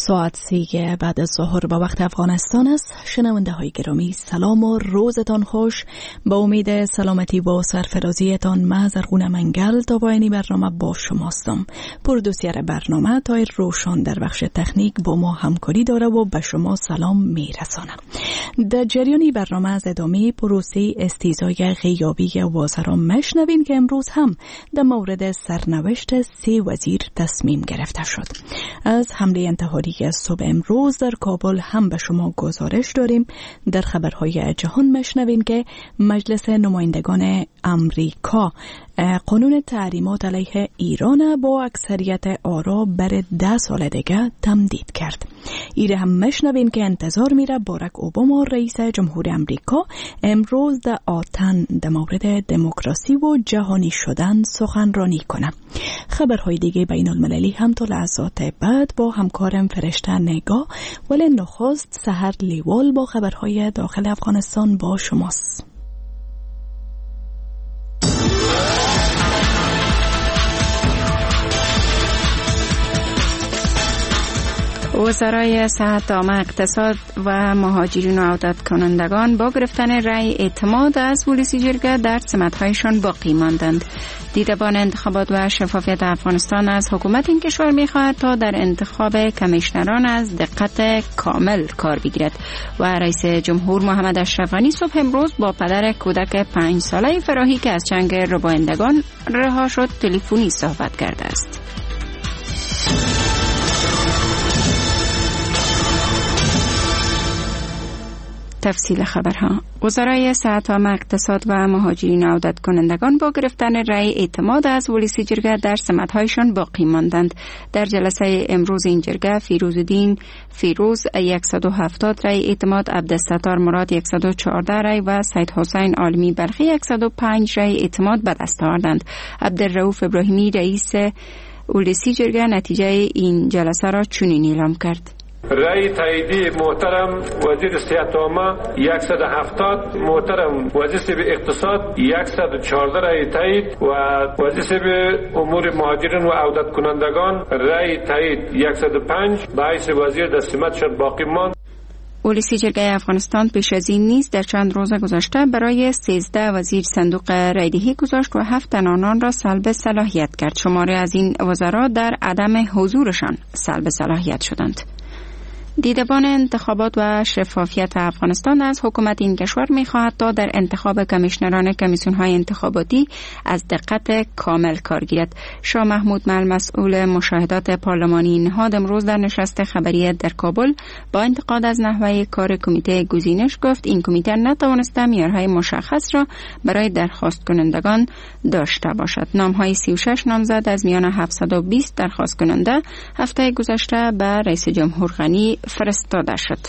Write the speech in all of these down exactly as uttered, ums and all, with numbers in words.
ساعت سیگه بعد از ظهر با وقت افغانستان است. شنونده های گرامی سلام و روزتان خوش. با امید سلامتی و سرفرازیتان من زرغون منگل تا پایانی برنامه با شماستم. پرودوسر برنامه تایر روشان در بخش تکنیک با ما همکاری داره و به شما سلام میرسانم. در جریانی برنامه از ادامه پروسه استیضای غیابی وزرا مشنوین که امروز هم در مورد سرنوشت سه وزیر تصمیم گرفته شد. از حمله انتحاری صبح امروز در کابل هم به شما گزارش داریم. در خبرهای جهان مشنوین که مجلس نمایندگان امریکا قانون تحریمات علیه ایران با اکثریت آرا بر ده سال دیگه تمدید کرد. ایره هم مشنوین که انتظار میره باراک اوباما رئیس جمهور امریکا امروز در آتن در مورد دموکراسی و جهانی شدن سخنرانی کنه. خبرهای دیگه بین المللی هم تا لحظات بعد با همکارم فرشته نگاه، ولی نخست سحر لیوال با خبرهای داخل افغانستان با شماست. وزرای صحت عامه، اقتصاد و مهاجرین و عودت کنندگان با گرفتن رأی اعتماد از پلیسی جرگه در سمت‌هایشان باقی ماندند. دیدبان انتخابات و شفافیت افغانستان از حکومت این کشور می‌خواهد تا در انتخاب کمیشنران از دقت کامل کار بگیرد و رئیس جمهور محمد اشرف غنی صبح امروز با پدر کودک پنج ساله فراحی که از چنگ ربایندگان رها شد تلفنی صحبت کرده است. تفصیل خبرها. وزرای صحت عامه، اقتصاد و مهاجرین و عودت کنندگان با گرفتن رأی اعتماد از ولسی جرگه در سمت‌هایشان باقی ماندند. در جلسه امروز این جرگه فیروزالدین فیروز صد و هفتاد رأی اعتماد، عبدالستار مراد صد و چهارده رأی و سید حسین عالمی بلخی صد و پنج رأی اعتماد به دست آوردند. عبدالرؤوف ابراهیمی رئیس ولسی جرگه نتیجه این جلسه را چنین اعلام کرد: رأی تاییدی محترم وزیر صحت عامه صد و هفتاد، محترم وزیر اقتصاد صد و چهارده رأی تایید و وزیر امور مهاجرین و عودت کنندگان رأی تایید صد و پنج به حیث وزیر در سمتشان باقی ماند. ولسی جرگه افغانستان پیش از این نیز در چند روز گذشته برای سیزده وزیر صندوق رایدهی گذاشت و هفت تن آنان را سلب صلاحیت کرد. شماره از این وزرا در عدم حضورشان سلب صلاحیت شدند. دیدبان انتخابات و شفافیت افغانستان از حکومت این کشور می‌خواهد تا در انتخاب کمیشنران کمیسیون‌های انتخاباتی از دقت کامل کار گیرد. شاه محمود مل مسئول مشاهدات پارلمانی نهاد امروز در نشست خبری در کابل با انتقاد از نحوه کار کمیته گزینش گفت این کمیته نتوانسته معیارهای مشخص را برای درخواست کنندگان داشته باشد. نام‌های سی و شش نامزد از میان هفتصد و بیست درخواست کننده هفته گذشته به رئیس جمهور غنی فرستاده شد.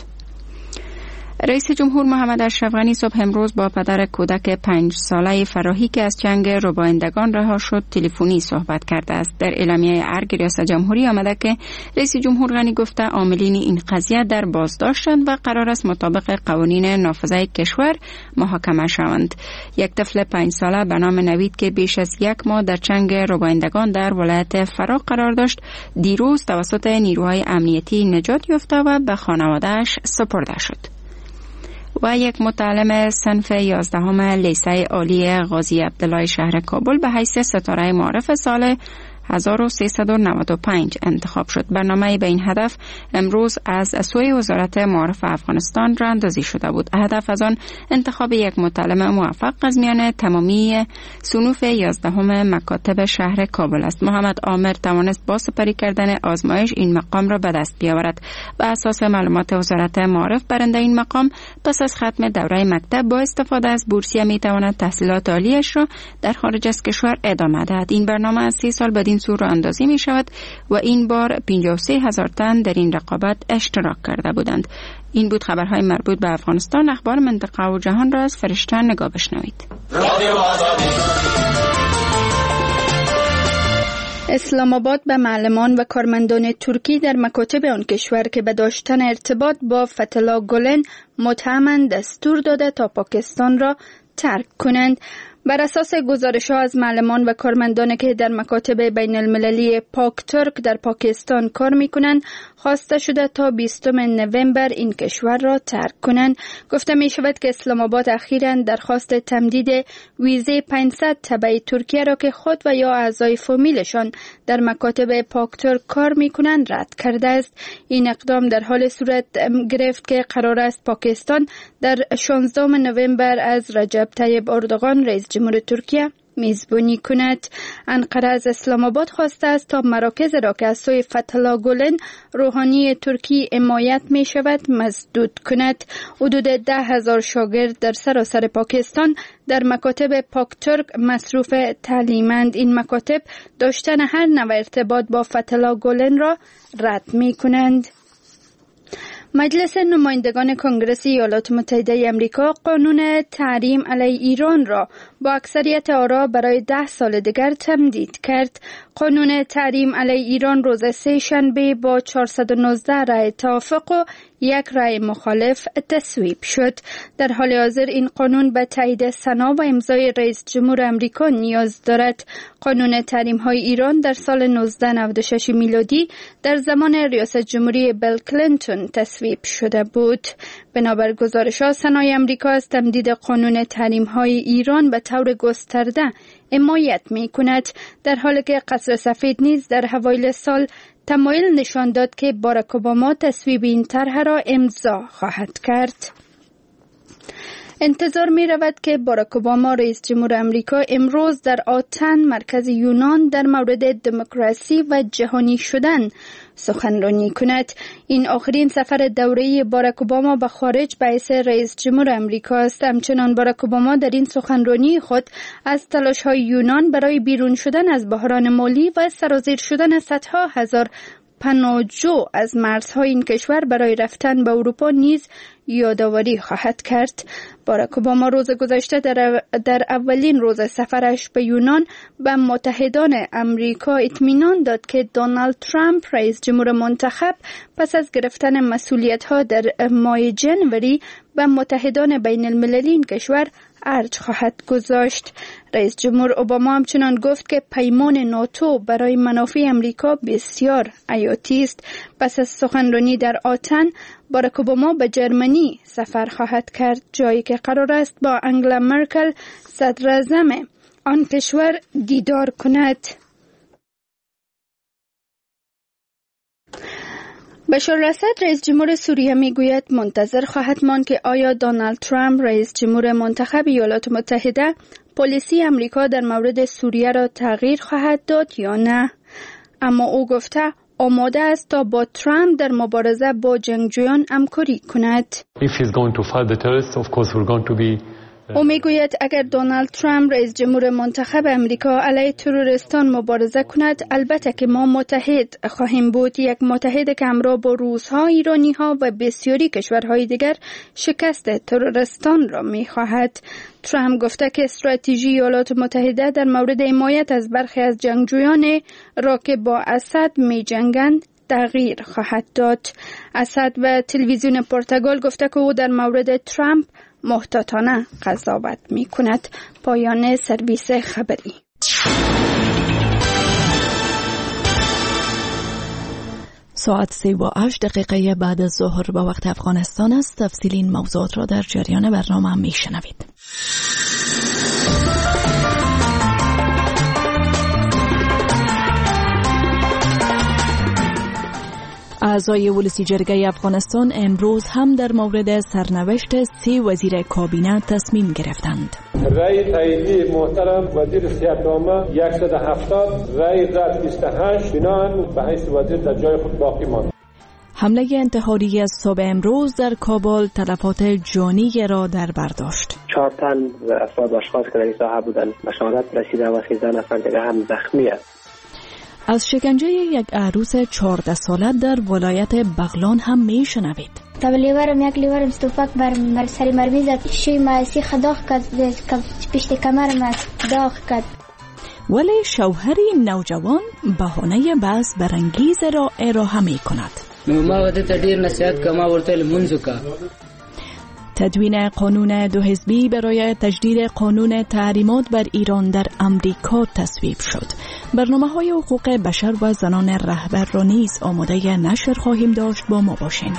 رئیس جمهور محمد اشرف غنی صبح امروز با پدر کودک پنج ساله فراحی که از چنگ ربایندگان رها شد تلفنی صحبت کرده است. در اعلامیه ارگ ریاست جمهوری آمده که رئیس جمهور غنی گفته عاملین این قضیه در بازداشتند و قرار است مطابق قوانین نافذه کشور محاکمه شوند. یک طفل پنج ساله به نام نوید که بیش از یک ماه در چنگ ربایندگان در ولایت فراه قرار داشت دیروز توسط نیروهای امنیتی نجات یافته و به خانواده‌اش سپرده شد. و یک متعلم صنف یازدهم لیسه عالی قاضی عبدالله شهر کابل به حیث ستاره معارف سال هزار و سیصد و نود و پنج انتخاب شد. برنامه به این هدف امروز از سوی وزارت معارف افغانستان راندازی شده بود. هدف از آن انتخاب یک متعلم موفق از میان تمامی صنوف یازدهم مکاتب شهر کابل است. محمد عامر توانست با سپری کردن آزمایش این مقام را به دست بیاورد. بر اساس معلومات وزارت معارف برنده این مقام پس از ختم دوره مکتب با استفاده از بورسیه می تواند تحصیلات عالیش را در خارج از کشور ادامه دهد. این برنامه از سی سال بعد سو را اندازی می شود و این بار پنجاه و سه هزار تن در این رقابت اشتراک کرده بودند. این بود خبرهای مربوط به افغانستان. اخبار منطقه و جهان را از فرشته نگاه بشنوید. اسلام آباد به معلمان و کارمندان ترکی در مکاتب آن کشور که به داشتن ارتباط با فتح‌الله گلن متهمند دستور داده تا پاکستان را ترک کنند. بر اساس گزارش‌ها از معلمان و کارمندانی که در مکاتب بین المللی پاک ترک در پاکستان کار می‌کنند، خواسته شده تا بیستم نوامبر این کشور را ترک کنند. گفته می شود که اسلام آباد اخیراً درخواست تمدید ویزه پانصد تبع ترکیه را که خود و یا اعضای فامیلشان در مکاتب پاک ترک کار می‌کنند رد کرده است. این اقدام در حال صورت گرفت که قرار است پاکستان در شانزدهم نوامبر از رجب طیب اردوغان رئیس جمهور ترکیه میزبانی کند. انقره از اسلام آباد خواسته است تا مراکز را که از سوی فتح‌الله گولن روحانی ترکی حمایت می شود مسدود کند. حدود ده هزار شاگرد در سراسر پاکستان در مکاتب پاک ترک مصروف تعلیمند. این مکاتب داشتن هر نوع ارتباط با فتح‌الله گولن را رد می کنند. مجلس نمایندگان کنگره ایالات متحده امریکا قانون تحریم علیه ایران را با اکثریت آرا برای ده سال دیگر تمدید کرد. قانون تحریم علیه ایران روز سه شنبه با چهارصد و نوزده رأی توافق و یک رأی مخالف تصویب شد. در حال حاضر این قانون به تایید سنا و امضای رئیس جمهور امریکا نیاز دارد. قانون تحریم های ایران در سال نوزده نود و شش میلادی در زمان ریاست جمهوری بیل کلینتون تصویب شده بود. بنابر گزارش‌ها سنای امریکا از تمدید قانون تحریم های ایران به طور گسترده حمایت می‌کند، در حالی که قصر سفید نیز در اوایل سال تمایل نشان داد که باراک اوباما تصویب این طرح را امضا خواهد کرد. انتظار می رود که باراک اوباما رئیس جمهور امریکا امروز در آتن مرکز یونان در مورد دموکراسی و جهانی شدن سخنرانی کند. این آخرین سفر دوره‌ای باراک اوباما به خارج به حیث رئیس جمهور امریکا است. همچنان باراک اوباما در این سخنرانی خود از تلاش‌های یونان برای بیرون شدن از بحران مالی و سرازیر شدن صدها هزار پناهجو از مرزهای این کشور برای رفتن به اروپا نیز یادآوری خواهد کرد. باراک اوباما روز گذشته در, در اولین روز سفرش به یونان به متحدان امریکا اطمینان داد که دونالد ترامپ رئیس جمهور منتخب پس از گرفتن مسئولیت‌ها در ماه جنوری به متحدان بین المللی این کشور ارج خواهد گذاشت. رئیس جمهور اوباما همچنان گفت که پیمان ناتو برای منافع امریکا بسیار حیاتی است. پس از سخنرانی در آتن باراک اوباما به جرمنی سفر خواهد کرد، جایی که قرار است با انگلا مرکل صدر اعظم آن کشور دیدار کند. بشار الاسد رئیس جمهور سوریه میگوید منتظر خواهد ماند که آیا دونالد ترامپ رئیس جمهور منتخب ایالات متحده پالیسی امریکا در مورد سوریه را تغییر خواهد داد یا نه. اما او گفته آماده است تا با ترامپ در مبارزه با جنگجویان همکاری کند. If he's going to fight the terrorists, of course we're going to be او میگوید اگر دونالد ترامپ رئیس جمهور منتخب امریکا علیه تروریستان مبارزه کند، البته که ما متحد خواهیم بود، یک متحد که همراه با روس‌ها، ایرانی‌ها و بسیاری کشورهای دیگر شکست تروریستان را می‌خواهد. ترامپ گفته که استراتژی ایالات متحده در مورد حمایت از برخی از جنگجویان را که با اسد می‌جنگند تغییر خواهد داد. اسد و تلویزیون پرتغال گفته که او در مورد ترامپ محتاطانه قضاوت می کند. پایان سرویس خبری. ساعت سه و هشت دقیقه بعد از ظهر به وقت افغانستان است. تفصیل این موضوعات را در جریان برنامه می شنوید. اعضای ولسی جرگه افغانستان امروز هم در مورد سرنوشت سه وزیر کابینه تصمیم گرفتند. رأی تاییدی محترم وزیر صحت عامه صد و هفتاد، رأی رد بیست و هشت، بنابراین به حیث وزیر در جای خود باقی ماند. حمله انتحاری از صبح امروز در کابل تلفات جانی را در بر داشت. چهار تن افراد اشخاص که در این ساحه بودند به شهادت رسیدند و سیزده نفر دیگر هم زخمی است. از شکنجه یک عروس چهارده ساله در ولایت بغلان هم می شنوید. تا لیورم یک لیورم ستوپک بر مر سری مرمی زد، شوی ما سیخ داغ کرد، پشت کمرم داغ کرد. ولی شوهری نوجوان بهانه بحث برانگیز را ارائه می کند. ما وده تا ډیر نصیحت کما ورته لمونځ وکړه. تدوین قانون دو حزبی برای تجدید قانون تحریمات بر ایران در امریکا تصویب شد. برنامه‌های حقوق بشر و زنان رهبر را نیز آماده نشر خواهیم داشت. با ما باشین.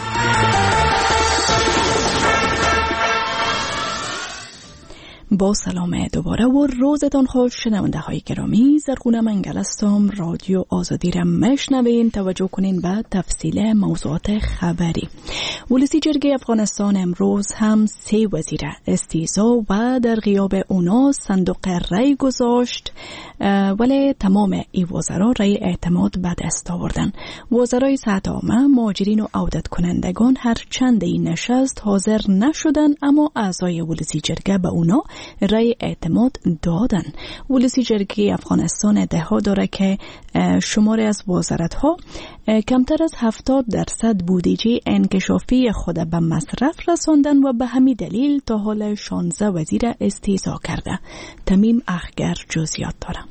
با سلام دوباره و روزتان خوش شنونده های گرامی. زرغونه منگل هستم. رادیو آزادی را میشنوین. توجه کنین به تفصیل موضوعات خبری. ولسی جرگه افغانستان امروز هم سه وزیر استیضا و در غیاب اونا صندوق رای گذاشت، ولی تمام ای وزرا رای اعتماد به دست آوردن. وزرای صحت عامه، مهاجرین و عودت کنندگان هر چند این نشست حاضر نشدن، اما اعضای ولسی جرگه به اونا رای اعتماد دادن. ولسی جرگه افغانستان ادعا داره که شماری از وزارت‌ها کمتر از هفتاد درصد بودجه انکشافی خود به مصرف رساندن و به همین دلیل تا حال شانزده وزیر استیضا کرده. تمیم اخگر جزئیات داره.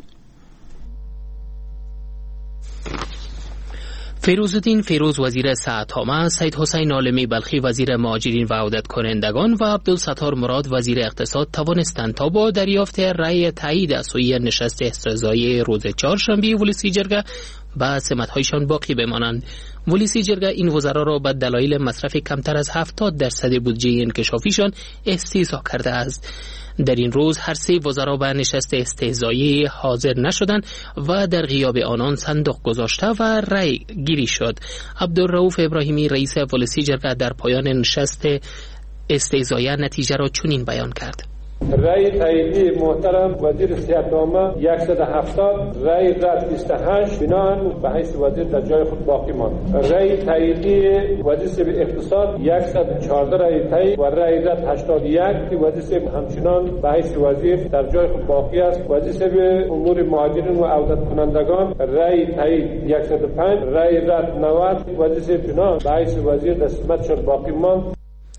فیروزالدین فیروز وزیر صحت عامه، سید حسین عالمی بلخی وزیر مهاجرین و عودت کنندگان و عبدالستار مراد وزیر اقتصاد توانستند تا با دریافت رأی تایید از سوی نشست استرزایی روز چهارشنبه ولسی جرگه به سمت‌هایشان باقی بمانند. ولسی جرگه این وزرا را به دلایل مصرف کمتر از هفتاد درصد بودجه انکشافیشان استیضا کرده است. در این روز هر سه وزرا به نشست استهزایی حاضر نشدند و در غیاب آنان صندوق گذاشته و رأی گیری شد. عبدالرؤوف ابراهیمی رئیس ولسی جرگه در پایان نشست استهزایی نتیجه را چنین بیان کرد: رای تاییدی محترم وزیر صحت عامه صد و هفتاد، رای رد بیست و هشت، بناهن به حیث وزیر در جای خود باقی ماند. رای تاییدی وزیر اقتصاد صد و چهارده رای تایید و رای رد هشتاد و یک، وزیر همچنان به حیث وزیر در جای خود باقی است. وزیر امور مهاجرین و عودت کنندگان رای تایید صد و پنج، رای رد نود، وزیر بناهن به حیث وزیر در سمتشان باقی ماند.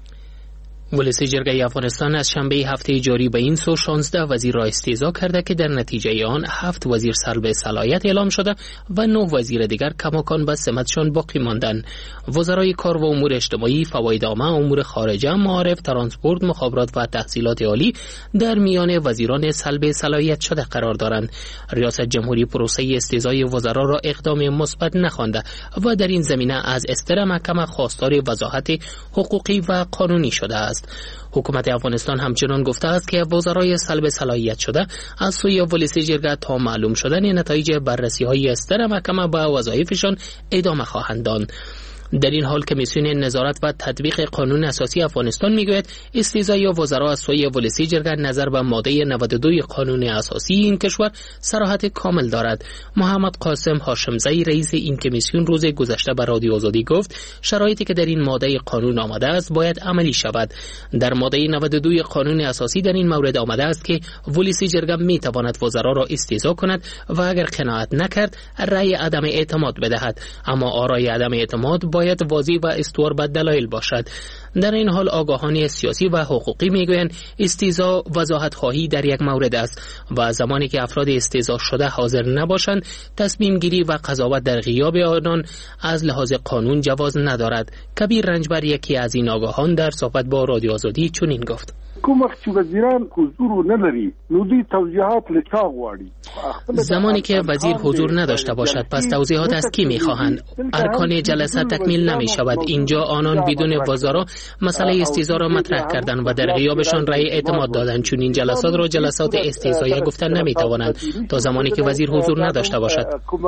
ولسی جرگه افغانستان از شنبه هفته جاری به این سو شانزده وزیر را استیضا کرده که در نتیجه آن هفت وزیر سلب صلاحیت اعلام شده و نه وزیر دیگر کماکان به سمتشان باقی ماندند. وزرای کار و امور اجتماعی، فواید عامه، امور خارجه، معارف، ترانسپورت، مخابرات و تحصیلات عالی در میان وزیران سلب صلاحیت شده قرار دارند. ریاست جمهوری پروسه استیضای وزرا را اقدام مثبت نخوانده و در این زمینه از استر محکمه خواستار وضاحت حقوقی و قانونی شده است. حکومت افغانستان همچنان گفته است که وزرای سلب صلاحیت شده از سوی ولسی جرگه تا معلوم شدن نتایج بررسی‌های استر محکمه به وظایفشان ادامه خواهند داد. در این حال کمیسیون نظارت و تطبیق قانون اساسی افغانستان میگوید استیضای وزرا از سوی ولسی جرگه نظر به ماده نود و دو قانون اساسی این کشور صراحت کامل دارد. محمد قاسم هاشمزی رئیس این کمیسیون روز گذشته به رادیو آزادی گفت شرایطی که در این ماده قانون آمده است باید عملی شود. در ماده نود و دو قانون اساسی در این مورد آمده است که ولسی جرگه میتواند وزرا را استیضا کند و اگر قناعت نکرد رأی عدم اعتماد بدهد، اما آرای عدم اعتماد باید واضح و استوار به دلایل باشد. در این حال آگاهان سیاسی و حقوقی میگویند استیضا وضاحت خواهی در یک مورد است و زمانی که افراد استیضا شده حاضر نباشند تصمیم گیری و قضاوت در غیاب آنان از لحاظ قانون جواز ندارد. کبیر رنجبر یکی از این آگاهان در صحبت با رادیو آزادی چنین گفت: کوم وخت چې وزیران حضور نه لري نو دوی توضیحات لچا غواړي. زمانی که وزیر حضور نداشته باشد پس توضیحات از کی میخواهند؟ ارکان جلسه تکمیل نمی شود. اینجا آنان بدون وزرا مسئله استیضا را مطرح کردند و در غیابشان رأی اعتماد دادند، چون این جلسات را جلسات استیضایی گفتن نمیتوانند تا زمانی که وزیر حضور نداشته باشد.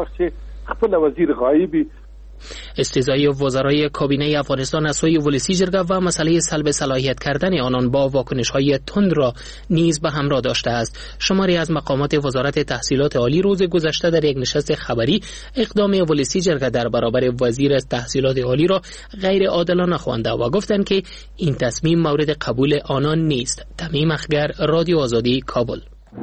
خپل وزیر غایبی استیضای وزرای کابینه افغانستان از سوی ولسی جرگه و مسئله سلب صلاحیت کردن آنان با واکنش‌های تند را نیز به همراه داشته است. شماری از مقامات وزارت تحصیلات عالی روز گذشته در یک نشست خبری اقدام ولسی جرگه در برابر وزیر تحصیلات عالی را غیر عادلانه خوانده و گفتند که این تصمیم مورد قبول آنان نیست. تمیم اخگر، رادیو آزادی، کابل.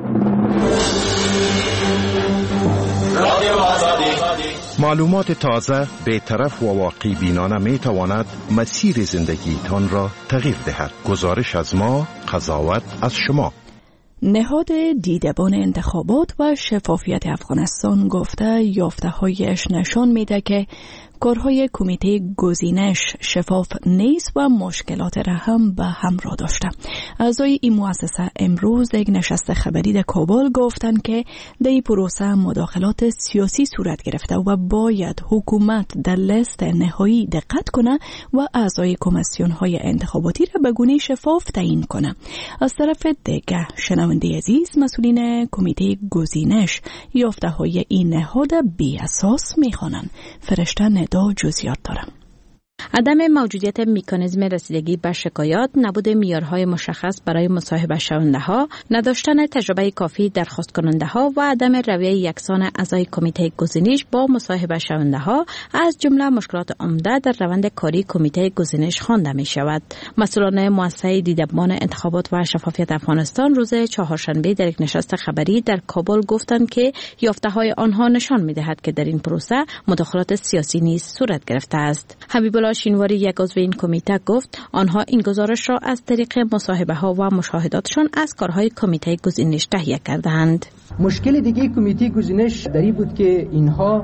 رادیو آزادی. معلومات تازه، بی‌طرف و واقعی بینانه می تواند مسیر زندگیتان را تغییر دهد. گزارش از ما، قضاوت از شما. نهاد دیدبان انتخابات و شفافیت افغانستان گفته یافته‌هایش نشان میده که کارهای کمیته گزینش شفاف نیست و مشکلات را هم به همراه داشته. اعضای این مؤسسه امروز یک نشست خبری در کابل گفتند که در این پروسه مداخلات سیاسی صورت گرفته و باید حکومت در لیست نهایی دقت کنه و اعضای کمیسیون های انتخاباتی را به گونه شفاف تعیین کنه. از طرف دیگه شنونده عزیز، مسئولین کمیته گزینش یافته های این نهاد بی اساس میخوانند. فرشته ندا جزئیات دارم. عدم موجودیت مکانیزم رسیدگی به شکایات، نبود معیارهای مشخص برای مصاحبه شونده‌ها، نداشتن تجربه کافی درخواست کننده‌ها و عدم رویه یکسان اعضای کمیته گزینش با مصاحبه شونده‌ها از جمله مشکلات عمده در روند کاری کمیته گزینش خوانده می‌شود. مسئولان مؤسسه دیدبان انتخابات و شفافیت افغانستان روز چهارشنبه در یک نشست خبری در کابل گفتند که یافته‌های آنها نشان می‌دهد که در این پروسه مداخلات سیاسی نیز صورت گرفته است. حبیب الله شینواری، یک عضو این کمیته، گفت آنها این گزارش را از طریق مصاحبه ها و مشاهداتشان از کارهای کمیته گزینش تهیه کردند. مشکل دیگه کمیته گزینش دری بود که اینها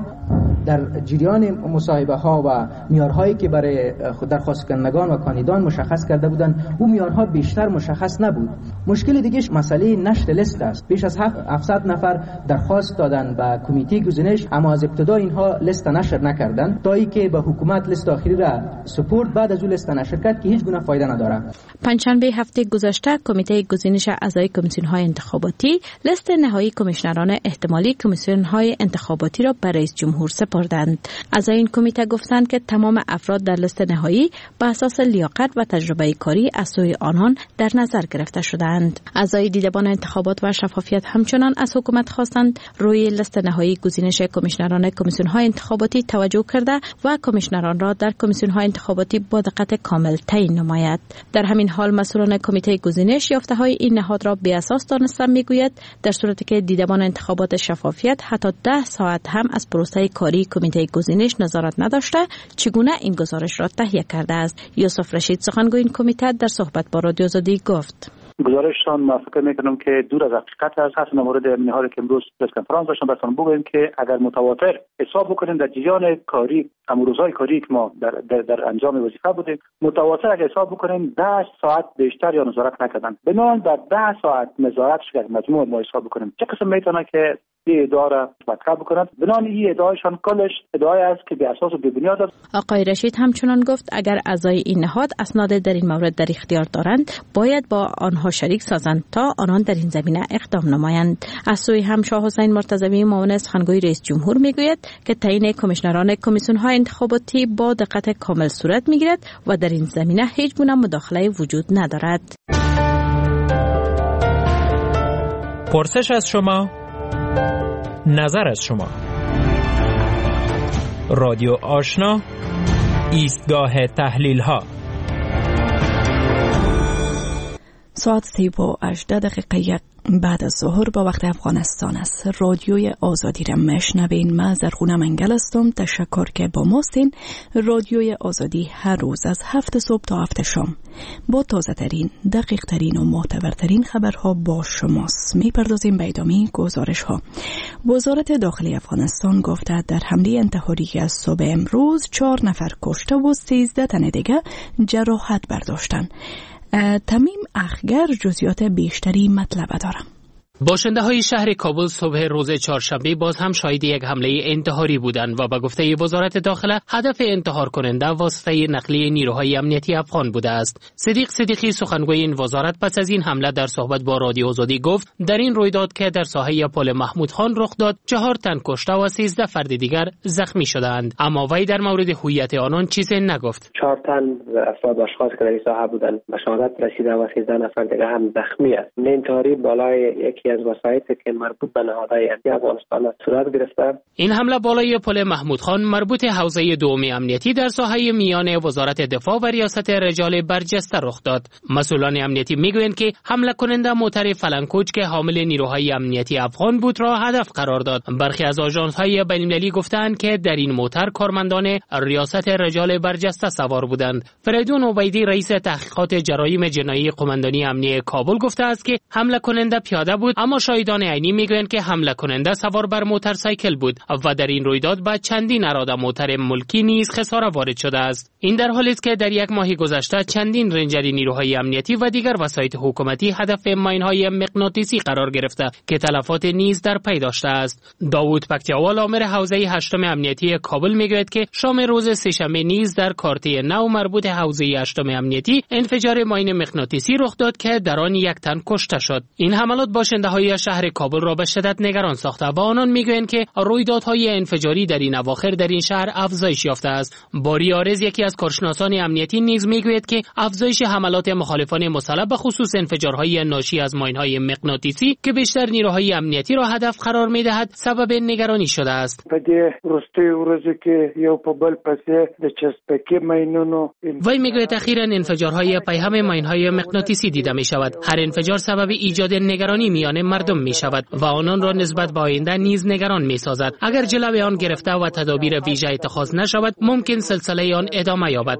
در جریان مصاحبه ها و معیارهایی که برای درخواست کنندگان و کاندیدان مشخص کرده بودند، او معیارها بیشتر مشخص نبود. مشکل دیگه مسئله نشر لیست است. بیش از هفتصد نفر درخواست دادن به کمیته گزینش، اما از ابتدا اینها لیست نشر نکردند تا اینکه به حکومت لیست آخری را سپورت. بعد از اون لیست نشر کرد که هیچ گونه فایده نداره. پنجشنبه هفته گذشته کمیته گزینش اعضای کمیسیون های انتخاباتی لیست نهایی کمیشنران احتمالی کمیسیون های انتخاباتی را به رئیس جمهور سپردند. اعضای این کمیته گفتند که تمام افراد در لیست نهایی به اساس لیاقت و تجربه کاری از سوی آنان در نظر گرفته شدند. اعضای دیدبان انتخابات و شفافیت همچنان از حکومت خواستند روی لیست نهایی گزینش کمیشنران کمیسیون های انتخاباتی توجه کرده و کمیشنران را در کمیسیون های انتخاباتی با دقت کامل تعیین نماید. در همین حال مسئولان کمیته گزینش یافته های این نهاد را بی اساس دانستند. میگوید در صورتی که دیدبان انتخابات شفافیت حتی ده ساعت هم از پروسه کاری کمیته گزینش نظارت نداشته، چگونه این گزارش را تهیه کرده است؟ یوسف رشید، سخنگوی این کمیته، در صحبت با رادیو آزادی گفت: گزارششان ما فکر میکنم که دور از حقیقت است. اصلا مورد امنی حالی که امروز پرس کنفرانس داشتم بسان بگویم که اگر متواتر حساب بکنیم در جریان کاری امروزهای کاری که ما در, در, در انجام وظیفه بودیم، متواتر اگر حساب بکنیم ده ساعت بیشتر یا نظارت نکردن. بنابراین در ده ساعت نظارت شده مجموع ما حساب بکنیم چه قسم میتونه که این ادعا را مطرح بکنند. بنابراین این ادعایشان کلش ادعای است که بی اساس و بی بنیاد است. آقای رشید همچنان گفت اگر اعضای این نهاد اسناد در این مورد در اختیار دارند، باید با آنها شریک سازند تا آنان در این زمینه اقدام نمایند. از سوی هم شاه حسین مرتضوی، معاون سخنگوی رئیس جمهور، میگوید که تعیین کمیشنران کمیسیون های انتخاباتی با دقت کامل صورت میگیرد و در این زمینه هیچ گونه مداخله وجود ندارد. پرسش از شما، نظر از شما. رادیو آشنا، ایستگاه تحلیل ها. ساعت سی و هجده دقیقه بعد از ظهر با وقت افغانستان است. رادیوی آزادی را میشنوین. من زرخونه منگل هستم. تشکر که با ماستین. رادیوی آزادی هر روز از هفت صبح تا هفت شام با تازه ترین، دقیق ترین و معتبرترین خبرها با شماست. میپردازیم به ادامه گزارش ها. وزارت داخلی افغانستان گفته در حمله انتحاری از صبح امروز چهار نفر کشته و سیزده تن دیگه جراحت برداشتن. تمیم اخگر جزئیات بیشتری مطلب دارم. باشنده های شهر کابل صبح روز چهارشنبه باز هم شاهد یک حمله انتحاری بودند و به گفته وزارت داخله هدف انتحار کننده واسطه نقلیه نیروهای امنیتی افغان بوده است. صدیق صدیقی، سخنگوی این وزارت، پس از این حمله در صحبت با رادیو آزادی گفت در این رویداد که در ساحه پل محمود خان رخ داد چهار تن کشته و سیزده فرد دیگر زخمی شدند، اما وی در مورد هویت آنان چیزی نگفت. چهار تن افراد اشخاص که در این ساحه بودند به شهادت رسیده و سیزده نفر دیگر هم زخمی است. انتحاری بالای یک از وسایطی که مربوط به نهادهای امنیتی افغانستان صورت گرفته. این حمله بالای پل محمود خان مربوط حوزه دومی امنیتی در ساحه میان وزارت دفاع و ریاست رجال برجسته رخ داد. مسئولان امنیتی میگویند که حمله کننده موتر فلنکوچ که حامل نیروهای امنیتی افغان بود را هدف قرار داد. برخی از آژانس‌های بین‌المللی گفتند که در این موتر کارمندان ریاست رجال برجسته سوار بودند. فریدون عبیدی، رئیس تحقیقات جرایم جنایی قماندانی امنیتی کابل، گفته است که حمله کننده پیاده بود اما شاهدان عینی میگویند که حمله کننده سوار بر موتورسایکل بود و در این رویداد بعد چندین اراده موتر ملکی نیز خسارت وارد شده است. این در حالی است که در یک ماه گذشته چندین رنجر نیروهای امنیتی و دیگر وسایط حکومتی هدف ماین‌های مغناطیسی قرار گرفته که تلفات نیز در پی داشته است. داوود پکتیاوال آمر حوزه هشتم امنیتی کابل میگوید که شام روز سه‌شنبه نیز در کارته نو مربوط حوزه هشتم امنیتی انفجار ماین مغناطیسی رخ داد که در آن یک تن کشته شد. این حملات باشنده‌های شهر کابل را به شدت نگران ساخته و آنان میگویند که رویدادهای انفجاری در این اواخر در این شهر افزایش یافته است. باری آرز یکی از کارشناسان امنیتی نیز میگوید که افزایش حملات مخالفان مسلح به خصوص انفجارهای ناشی از ماین‌های مغناطیسی که بیشتر نیروهای امنیتی را هدف قرار می‌دهد سبب نگرانی شده است. وی میگوید اخیراً انفجارهای پیهم ماین‌های مغناطیسی دیده می‌شود. هر انفجار سبب ایجاد نگرانی میان مردم می‌شود و آنان را نسبت به آینده نیز نگران می‌سازد. اگر جلوی آن گرفته و تدابیر ویژه اتخاذ نشود ممکن سلسله آن ادامه یابد.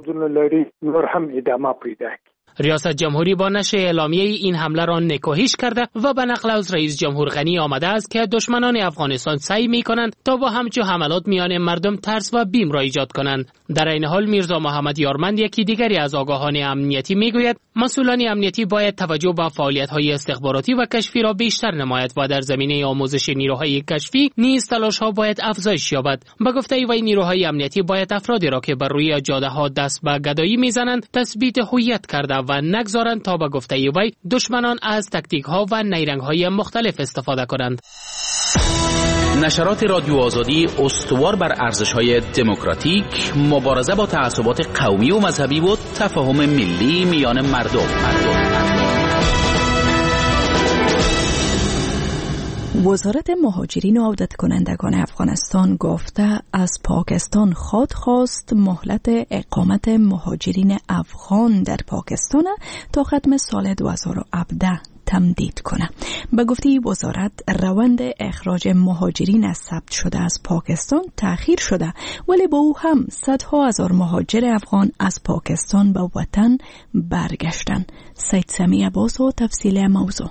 ریاست جمهوری با نشر اعلامیه این حمله را نکوهش کرده و به نقل از رئیس جمهور غنی آمده است که دشمنان افغانستان سعی می‌کنند تا با همچو حملات میان مردم ترس و بیم را ایجاد کنند. در این حال میرزا محمد یارمند یکی دیگری از آگاهان امنیتی میگوید مسئولان امنیتی باید توجه به فعالیت‌های استخباراتی و کشفی را بیشتر نماید و در زمینه آموزش نیروهای کشفی نیز تلاش‌ها باید افزایش یابد. به گفته وی نیروهای امنیتی باید افرادی را که بر روی جاده‌ها دست به گدایی میزنند تثبیت هویت کرده و نگذارند تا به گفته وی دشمنان از تاکتیک‌ها و نیرنگ‌های مختلف استفاده کنند. نشرات رادیو آزادی استوار بر ارزش‌های دموکراتیک، مبارزه با تعصبات قومی و مذهبی و تفاهم ملی میان مردم. وزارت مهاجرین و عودت کنندگان افغانستان گفته از پاکستان خود خواست مهلت اقامت مهاجرین افغان در پاکستان تا ختم سال دو هزار و هفده تمدید کنه. به گفته وزارت روند اخراج مهاجرین از ثبت شده از پاکستان تأخیر شده، ولی با او هم صدها هزار مهاجر افغان از پاکستان به وطن برگشتن. سید سمی عباس و تفصیل موضوع.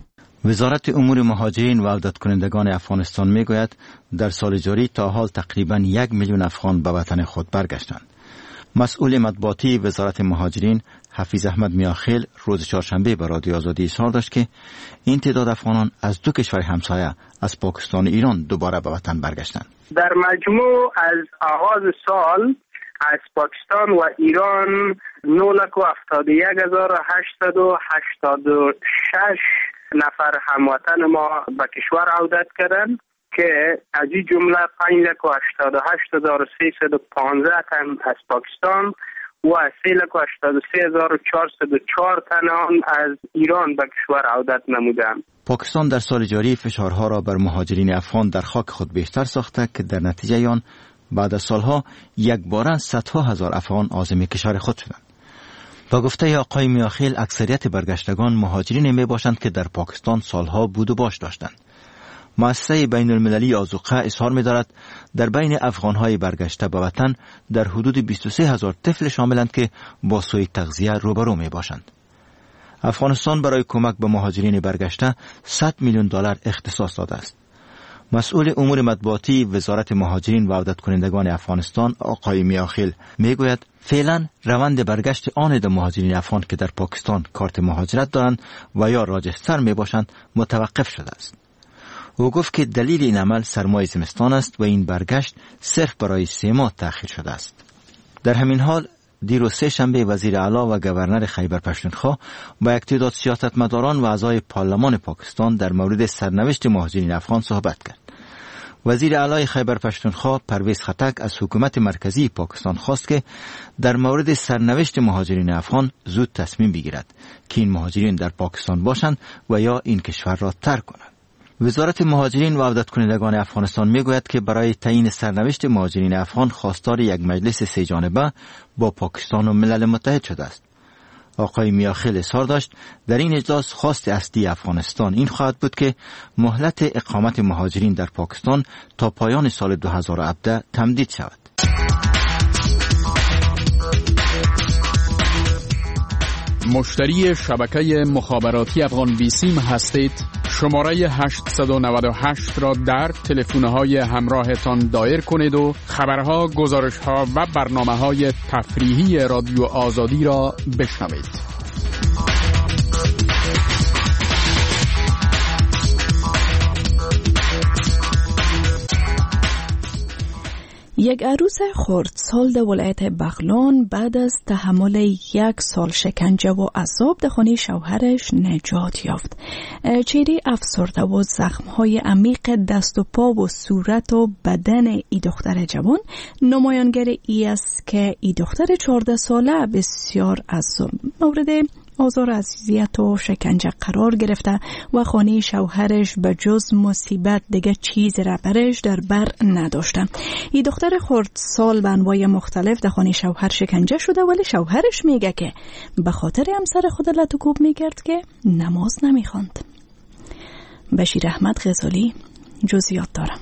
وزارت امور مهاجرین و عودت کنندگان افغانستان میگوید در سال جاری تا حال تقریباً یک میلیون افغان به وطن خود برگشتند. مسئول مطبوعاتی وزارت مهاجرین حفیظ احمد میاخیل روز چهارشنبه به رادیو آزادی اظهار داشت که این تعداد افغانان از دو کشور همسایه از پاکستان و ایران دوباره به وطن برگشتند. در مجموع از آغاز سال از پاکستان و ایران نه لک و هفتاد و یک هزار و هشتصد و هشتاد و شش نفر هموطن ما به کشور عودت کردند که از این جمله پنج لک و هشتاد و هشت هزار و سیصد و پانزده تن از پاکستان و سه لک و هشتاد و سه هزار و چهارصد و چهار تن آن از ایران به کشور عودت نمودند. پاکستان در سال جاری فشارها را بر مهاجرین افغان در خاک خود بیشتر ساخته که در نتیجه آن بعد از سالها یک بارن صدها هزار افغان عازم کشور خود شدند. با گفته آقای میاخیل اکثریت برگشتگان مهاجرین می باشند که در پاکستان سالها بود و باش داشتند. مؤسسه بین المللی آذوقه اظهار می دارد در بین افغانهای برگشته به وطن در حدود بیست و سه هزار طفل شاملند که با سوء تغذیه روبرو می باشند. افغانستان برای کمک به مهاجرین برگشته صد میلیون دلار اختصاص داده است. مسئول امور مطبوعاتی وزارت مهاجرین و عودت کنندگان افغانستان آقای میاخیل میگوید فعلا روند برگشت آن مهاجرین افغان که در پاکستان کارت مهاجرت دارند و یا راجستر می باشند متوقف شده است. او گفت که دلیل این عمل سرمای زمستان است و این برگشت صرف برای سه ماه تأخیر شده است. در همین حال دیروز سه شنبه وزیر اعلی و گورنر خیبر پختونخوا با یک تعداد سیاستمداران و اعضای پارلمان پاکستان در مورد سرنوشت مهاجرین افغان صحبت کرد. وزیر اعلی خیبر پختونخوا پرویز خټک از حکومت مرکزی پاکستان خواست که در مورد سرنوشت مهاجرین افغان زود تصمیم بگیرد که این مهاجرین در پاکستان باشند و یا این کشور را ترک کنند. وزارت مهاجرین و عودت کنندگان افغانستان میگوید که برای تعیین سرنوشت مهاجرین افغان خواستار یک مجلس سه جانبه با پاکستان و ملل متحد شده است. آقای میاخیل اظهار داشت در این اجلاس خواست اصلی افغانستان این خواهد بود که مهلت اقامت مهاجرین در پاکستان تا پایان سال دو هزار و هفده تمدید شود. مشتری شبکه مخابراتی افغان بیسیم هستید؟ شماره هشت نه هشت را در تلفن‌های همراهتان دایر کنید و خبرها، گزارش‌ها و برنامه‌های تفریحی رادیو آزادی را بشنوید. یک عروس خردسال در ولایت بغلان بعد از تحمل یک سال شکنجه و عذاب در خانه شوهرش نجات یافت. چهره افسرده و زخم‌های عمیق دست و پا و صورت و بدن ای دختر جوان نمایانگر ای است که ای دختر چهارده ساله بسیار از مورد آزار اذیت و شکنجه قرار گرفته و خانه شوهرش به جز مصیبت دیگه چیز را برش در بر نداشته. این دختر خردسال به انواع مختلف در خانه شوهر شکنجه شده، ولی شوهرش میگه که به خاطر همسر خود لطوکوب میکرد که نماز نمیخواند. بشیر احمد غزالی جزئیات دارم.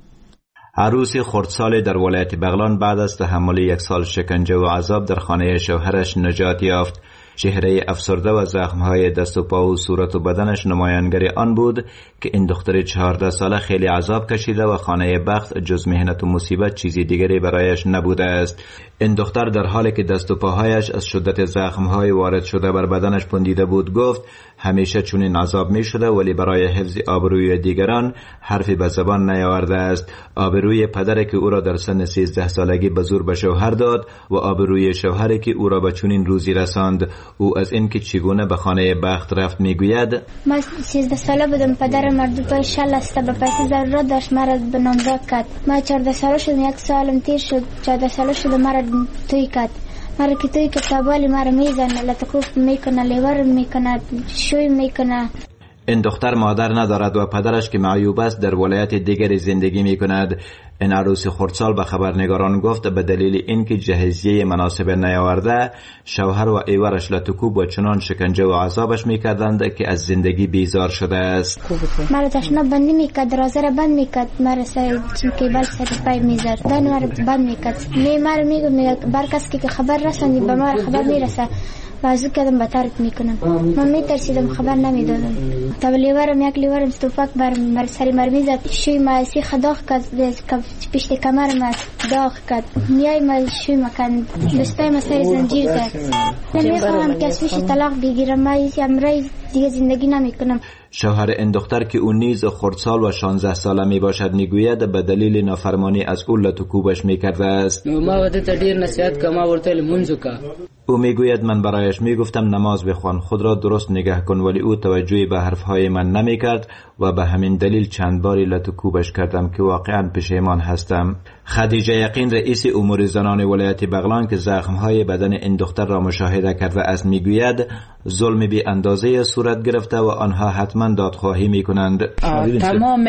عروسی خردسال در ولایت بغلان بعد از تحمل یک سال شکنجه و عذاب در خانه شوهرش نجات یافت. چهره افسرده و زخمهای دست و پا و صورت و بدنش نمایانگر آن بود که این دختر چهارده ساله خیلی عذاب کشیده و خانه بخت جز مهنت و مصیبت چیزی دیگری برایش نبوده است. این دختر در حالی که دست و پاهایش از شدت زخمهای وارد شده بر بدنش پندیده بود گفت همیشه چنین عذاب می شده، ولی برای حفظ آبروی دیگران حرفی به زبان نیاورده است. آبروی پدری که او را در سن سیزده سالگی به زور به شوهر داد و آبروی شوهری که او را به چنین روزی رساند. او از این که چگونه به خانه بخت رفت میگوید من سیزده ساله بودم، پدرم مردو پای شل است به پیسه ضرورت داشت، مرا به نامزد کرد. من چهارده ساله شدم، یک سالم تیر شد، چهارده ساله شدم، مرا توی کرد. مرا که توی کرد تابالی مرا میزنه، لطکوب میکنه، لیور میکنه، شوی میکنه. این دختر مادر ندارد و پدرش که معیوب است در ولایت دیگری زندگی می کند. این عروس خردسال به خبرنگاران گفت به دلیل اینکه جهیزیه مناسب نیاورده شوهر و ایورش لطکوب و چنان شکنجه و عذابش میکردند که از زندگی بیزار شده است. مرا تشناب بندی میکرد، دروازه را بند میکرد، مرا سر کیبل سر پای میذارد، دن مرا بند میکرد. می مرا میگه بر کسی که خبر رساندی به ما خبر میرسه بازو کردم بطارت میکنم. من میترسیدم، خبر نمیدادم. تا لیورم یک لیورم استوفاک بر مر سری مرمی زد، شوی ما سی خداخ کرد، پشت کمرم داغ کرد، میای ما شوی مکن، دستای ما سری زنجیر کرد. نمیخواهم که اسمش طلاق بگیرم، ما امرای دیگه زندگی نمیکنم. شوهر این دختر که او نیز خردسال و شانزده ساله می باشد میگوید به دلیل نافرمانی از او لطکوبش میکرده است. ما ودت دیر نصیحت که ما ورته منځو کا. او میگوید من برایش میگفتم نماز بخوان، خود را درست نگه کن، ولی او توجهی به حرفهای من نمیکرد و به همین دلیل چند باری لطکوبش کردم که واقعا پشیمان هستم. خدیجه یقین رئیس امور زنان ولایت بغلان که زخمهای بدن این دختر را مشاهده کرده است میگوید ظلم بی اندازه صورت گرفته و آنها حتما دادخواهی میکنند. تمام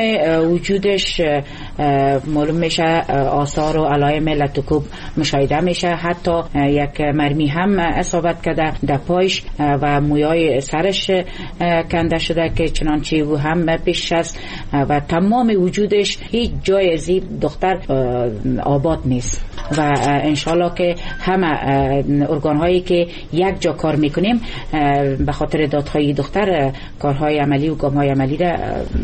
وجودش معلوم میشه، آثار و علائم لطکوب مشاهده میشه، حتی یک مرمی هم اصابت کرده در پایش و مویای سرش کنده شده که چنانچه او هم پیش است و تمام وجودش هیچ جای از این دختر آباد نیست و انشالله که همه ارگان هایی که یک جا کار میکنیم به خاطر دادخواهی دختر کارهای عملی و گامهای عملی را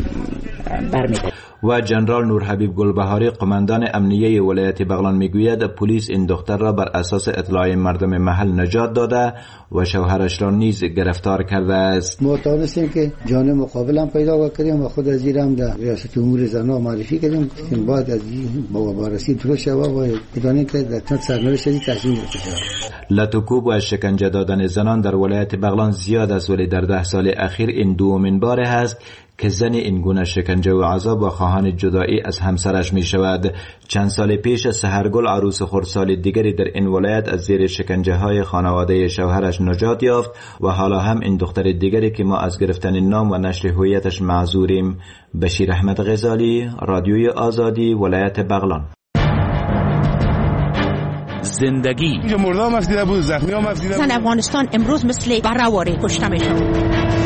برمی‌داریم. و جنرال نورحبیب گلبهاری قماندان امنیه ولایت بغلان میگوید پلیس این دختر را بر اساس اطلاع مردم محل نجات داده و شوهرش را نیز گرفتار کرده است. ما توانستیم که جان مقابل هم پیدا کردیم و خود از این هم در ریاست امور زنان معرفی کردیم که بعد از این با بررسی درست شود و بدانیم که در چند سرنوشت تصمیم گرفته شود. لطکوب و شکنجه دادن زنان در ولایت بغلان زیاد است، ولی در ده سال اخیر این دومین بار است که زن این گونه شکنجه و عذاب و خواهان جدایی از همسرش می شود. چند سال پیش سحرگل عروس خردسال دیگری در این ولایت از زیر شکنجه های خانواده شوهرش نجات یافت و حالا هم این دختر دیگری که ما از گرفتن نام و نشر هویتش معذوریم. بشیر احمد غزالی، رادیوی آزادی، ولایت بغلان. زندگی مردم افزیده بود، زخمی هم افزیده بود. زن افغانستان امروز مثل برهواری کشته میشن.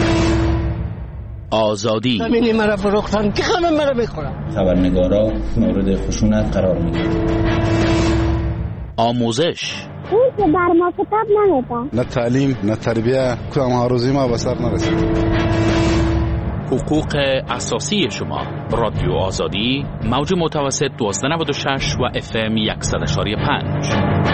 آزادی زمینی مرا فروختن که همه مرا بخورن. خبرنگارا مورد خشونت قرار میگیرن. آموزش اون که بر ما کتاب نمیدن، نه تعلیم نه تربیه، کدام روزی ما به سر نرسید. حقوق اساسی شما. رادیو آزادی، موج متوسط دوازده نود و شش و اف ام صد و پنج.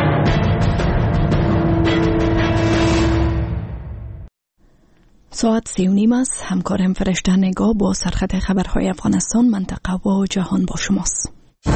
ساعت سی و نیم است. همکارم فرشته نگاه با سرخط خبرهای افغانستان، منطقه و جهان با شماست.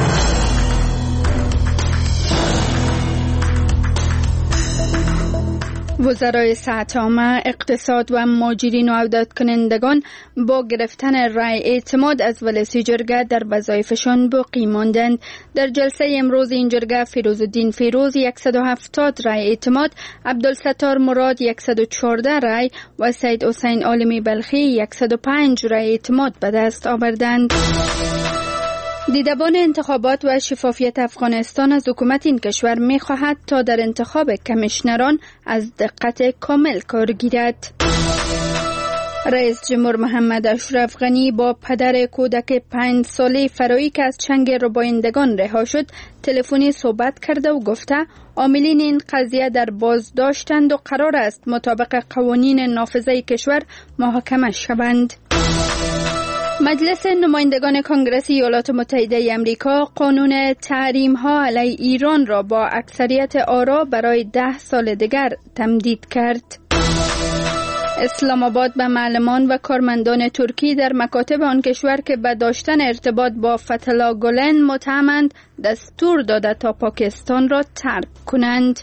وزرای صحت عامه، اقتصاد و مهاجرین و عودت کنندگان با گرفتن رای اعتماد از ولسی جرگه در وظایفشان باقی ماندند. در جلسه امروز این جرگه فیروزالدین فیروز صد و هفتاد رای اعتماد، عبدالستار مراد صد و چهارده رای و سید حسین عالمی بلخی صد و پنج رای اعتماد به دست آوردند. دیدبان انتخابات و شفافیت افغانستان از حکومت این کشور می خواهد تا در انتخاب کمیشنران از دقت کامل کار گیرد. رئیس جمهور محمد اشرف غنی با پدر کودک پنج ساله فرایی که از چنگ ربایندگان رها شد تلفنی صحبت کرده و گفته عاملین این قضیه در بازداشتند و قرار است مطابق قوانین نافذه کشور محاکمه شوند. مجلس نمایندگان کنگره ایالات متحده آمریکا قانون تحریم ها علیه ایران را با اکثریت آرا برای ده سال دیگر تمدید کرد. اسلام آباد به معلمان و کارمندان ترکی در مکاتب آن کشور که به داشتن ارتباط با فتح‌الله گولن متهمند دستور داده تا پاکستان را ترک کنند.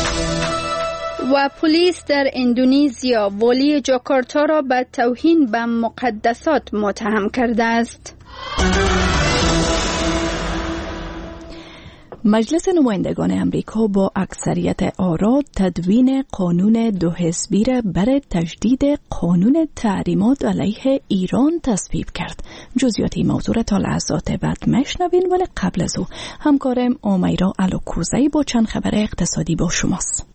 و پلیس در اندونزیا والی جاکارتا را به توهین به مقدسات متهم کرده است. مجلس نمایندگان امریکا با اکثریت آرا تدوین قانون دو حزبی را برای تجدید قانون تحریمات علیه ایران تصویب کرد. جزئیات موضوع تا لحظات بعد مشنوین، ولی قبل از او همکارم امیرا الوکوزی با چند خبر اقتصادی با شماست.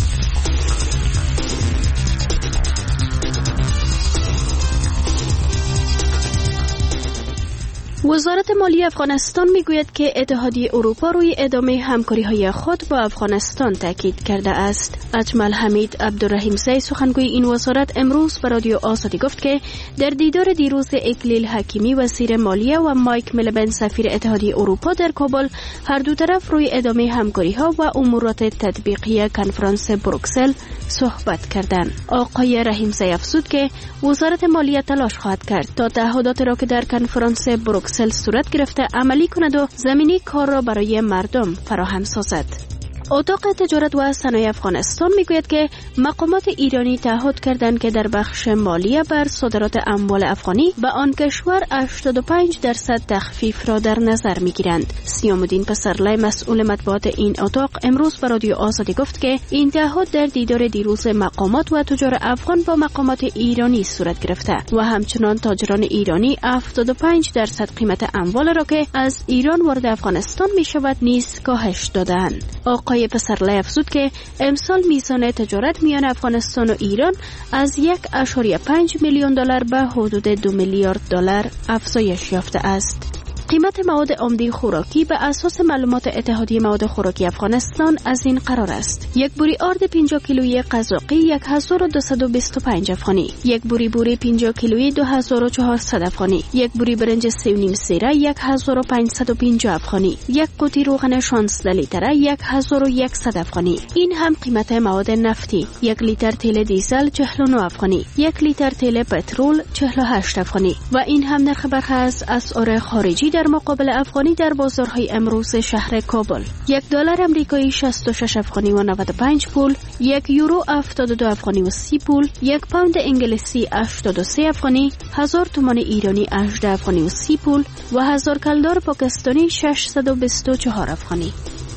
وزارت مالیه افغانستان میگوید که اتحادیه اروپا روی ادامه همکاری‌های خود با افغانستان تاکید کرده است. اجمل حمید عبدالرحیمزی سخنگوی این وزارت امروز به رادیو آزادی گفت که در دیدار دیروز اکلیل حکیمی وزیر مالیه و مایک ملبن سفیر اتحادیه اروپا در کابل هر دو طرف روی ادامه همکاری‌ها و امورات تطبیقی کنفرانس بروکسل صحبت کردند. آقای رحیمزی افزود که وزارت مالیه تلاش خواهد کرد تا تعهدات را که در کنفرانس بروکسل صورت گرفته عملی کند و زمینی کار را برای مردم فراهم سازد. اتاق تجارت و صنایع افغانستان میگوید که مقامات ایرانی تعهد کردند که در بخش مالیه بر صادرات اموال افغانی به آن کشور هشتاد و پنج درصد تخفیف را در نظر میگیرند. سیام الدین پسرلی مسئول مطبوعات این اتاق امروز به رادیو آزادی گفت که این تعهد در دیدار دیروز مقامات و تجار افغان با مقامات ایرانی صورت گرفته و همچنان تاجران ایرانی هفتاد و پنج درصد قیمت اموال را که از ایران وارد افغانستان می شود نیز کاهش دادند. آقای پسرلی افزود که امسال میزان تجارت میان افغانستان و ایران از یک ممیز پنج میلیون دلار به حدود دو میلیارد دلار افزایش یافته است. قیمت مواد عمده خوراکی به اساس معلومات اتحادیه مواد خوراکی افغانستان از این قرار است: یک بوری آرد پنجاه کیلویی قزاقی یک هزار و دویست و بیست و پنج افغانی، یک بوری بوری پنجاه کیلویی دو هزار و چهارصد افغانی، یک بوری برنج سه و نیم سیره یک هزار و پنجصد و پنجاه افغانی، یک قوطی روغن شانزده لیتره یک هزار و صد افغانی. این هم قیمت مواد نفتی: یک لیتر تیل دیزل چهل و نه افغانی، یک لیتر تیل پترول چهل و هشت افغانی. و این هم نرخ برخی از اسعار خارجی در مقابل افغانی در بازارهای امروز شهر کابل: یک دلار آمریکایی شصت و شش افغانی و نود و پنج پول، یک یورو هفتاد و دو افغانی و سی پول، یک پوند انگلیسی هشتاد و سه افغانی، هزار تومان ایرانی هجده افغانی و سی پول و هزار کلدار پاکستانی ششصد و بیست و چهار افغانی.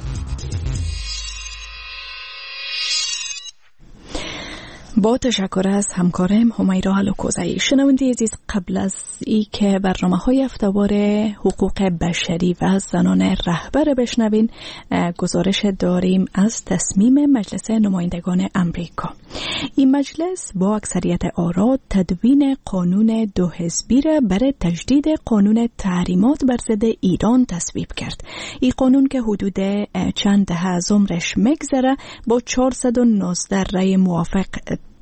با تشکر از همکارم همیرا الوکوزی. شنونده عزیز، قبل از ای که برنامه های هفته‌وار حقوق بشری و زنان رهبر بشنوین، گزارش داریم از تصمیم مجلس نمایندگان امریکا. این مجلس با اکثریت آرا تدوین قانون دو حزبی را برای تجدید قانون تحریمات بر ضد ایران تصویب کرد. این قانون که حدود چند دهه از عمرش میگذره با چهارصد و نوزده رای موافق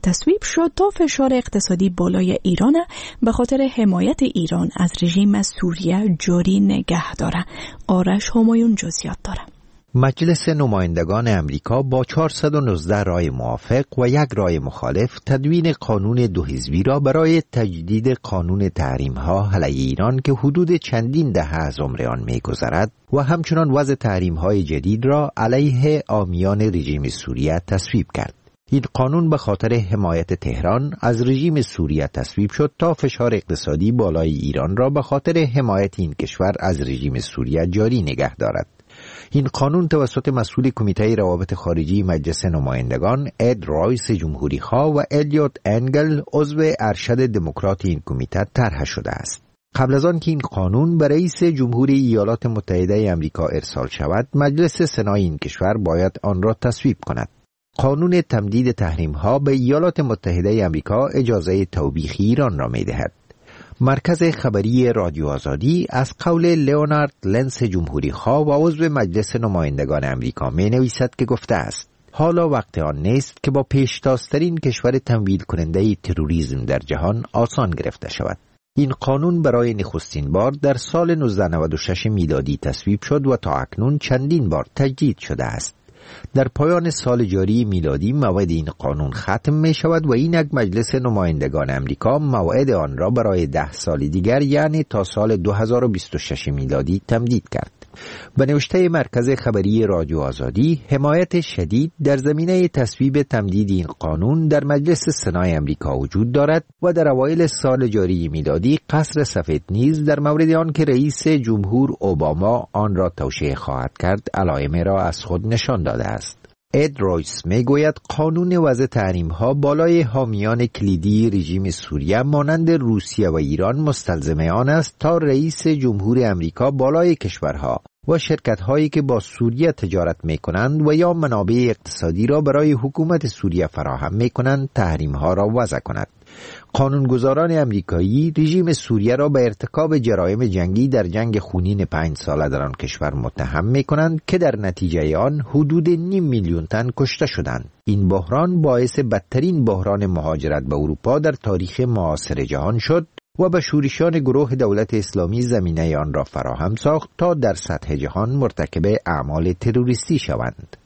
تصویب شد تا فشار اقتصادی بالای ایران به خاطر حمایت ایران از رژیم سوریه جاری نگه داره. آرش همایون جزئیات داره. مجلس نمایندگان امریکا با چهارصد و نوزده رای موافق و یک رای مخالف تدوین قانون دو حزبی را برای تجدید قانون تحریم‌ها علیه ایران که حدود چندین دهه از عمر آن می‌گذرد و همچنان وضع تحریم‌های جدید را علیه حامیان رژیم سوریه تصویب کرد. این قانون به خاطر حمایت تهران از رژیم سوریه تصویب شد تا فشار اقتصادی بالای ایران را به خاطر حمایت این کشور از رژیم سوریه جاری نگه دارد. این قانون توسط مسئول کمیته روابط خارجی مجلس نمایندگان اد رایس جمهوری‌خواه و الیوت انگل عضو ارشد دموکرات این کمیته طرح شده است. قبل از آن که این قانون به رئیس جمهوری ایالات متحده آمریکا ارسال شود، مجلس سنای این کشور باید آن را تصویب کند. قانون تمدید تحریم‌ها به ایالات متحده آمریکا اجازه توبیخ ایران را می‌دهد. مرکز خبری رادیو آزادی از قول لئونارد لنس جمهوری خواه و عضو مجلس نمایندگان امریکا می نویسد که گفته است حالا وقت آن نیست که با پیشتازترین کشور تمویل کننده تروریسم در جهان آسان گرفته شود. این قانون برای نخستین بار در سال نوزده نود و شش میلادی تصویب شد و تا اکنون چندین بار تجدید شده است. در پایان سال جاری میلادی موعد این قانون ختم می شود و اینک مجلس نمایندگان امریکا موعد آن را برای ده سال دیگر یعنی تا سال دو هزار و بیست و شش میلادی تمدید کرد. به نوشته مرکز خبری رادیو آزادی، حمایت شدید در زمینه تصویب تمدید این قانون در مجلس سنای امریکا وجود دارد و در اوایل سال جاری میلادی قصر سفید نیز در مورد آن که رئیس جمهور اوباما آن را توشیح خواهد کرد علائم را از خود نشان داده است. اد رایس میگوید قانون وضع تحریم‌ها بالای حامیان کلیدی رژیم سوریه مانند روسیه و ایران مستلزم آن است تا رئیس جمهور امریکا بالای کشورها و شرکت‌هایی که با سوریه تجارت می‌کنند و یا منابع اقتصادی را برای حکومت سوریه فراهم می‌کنند تحریم‌ها را وضع کند. قانونگذاران امریکایی رژیم سوریه را به ارتکاب جرایم جنگی در جنگ خونین پنج ساله در آن کشور متهم می‌کنند که در نتیجه آن حدود نیم میلیون تن کشته شدند. این بحران باعث بدترین بحران مهاجرت به اروپا در تاریخ معاصر جهان شد و به شورشیان گروه دولت اسلامی زمینه آن را فراهم ساخت تا در سطح جهان مرتکب اعمال تروریستی شوند.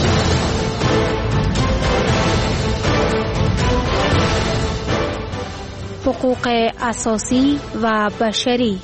حقوق اساسی و بشری.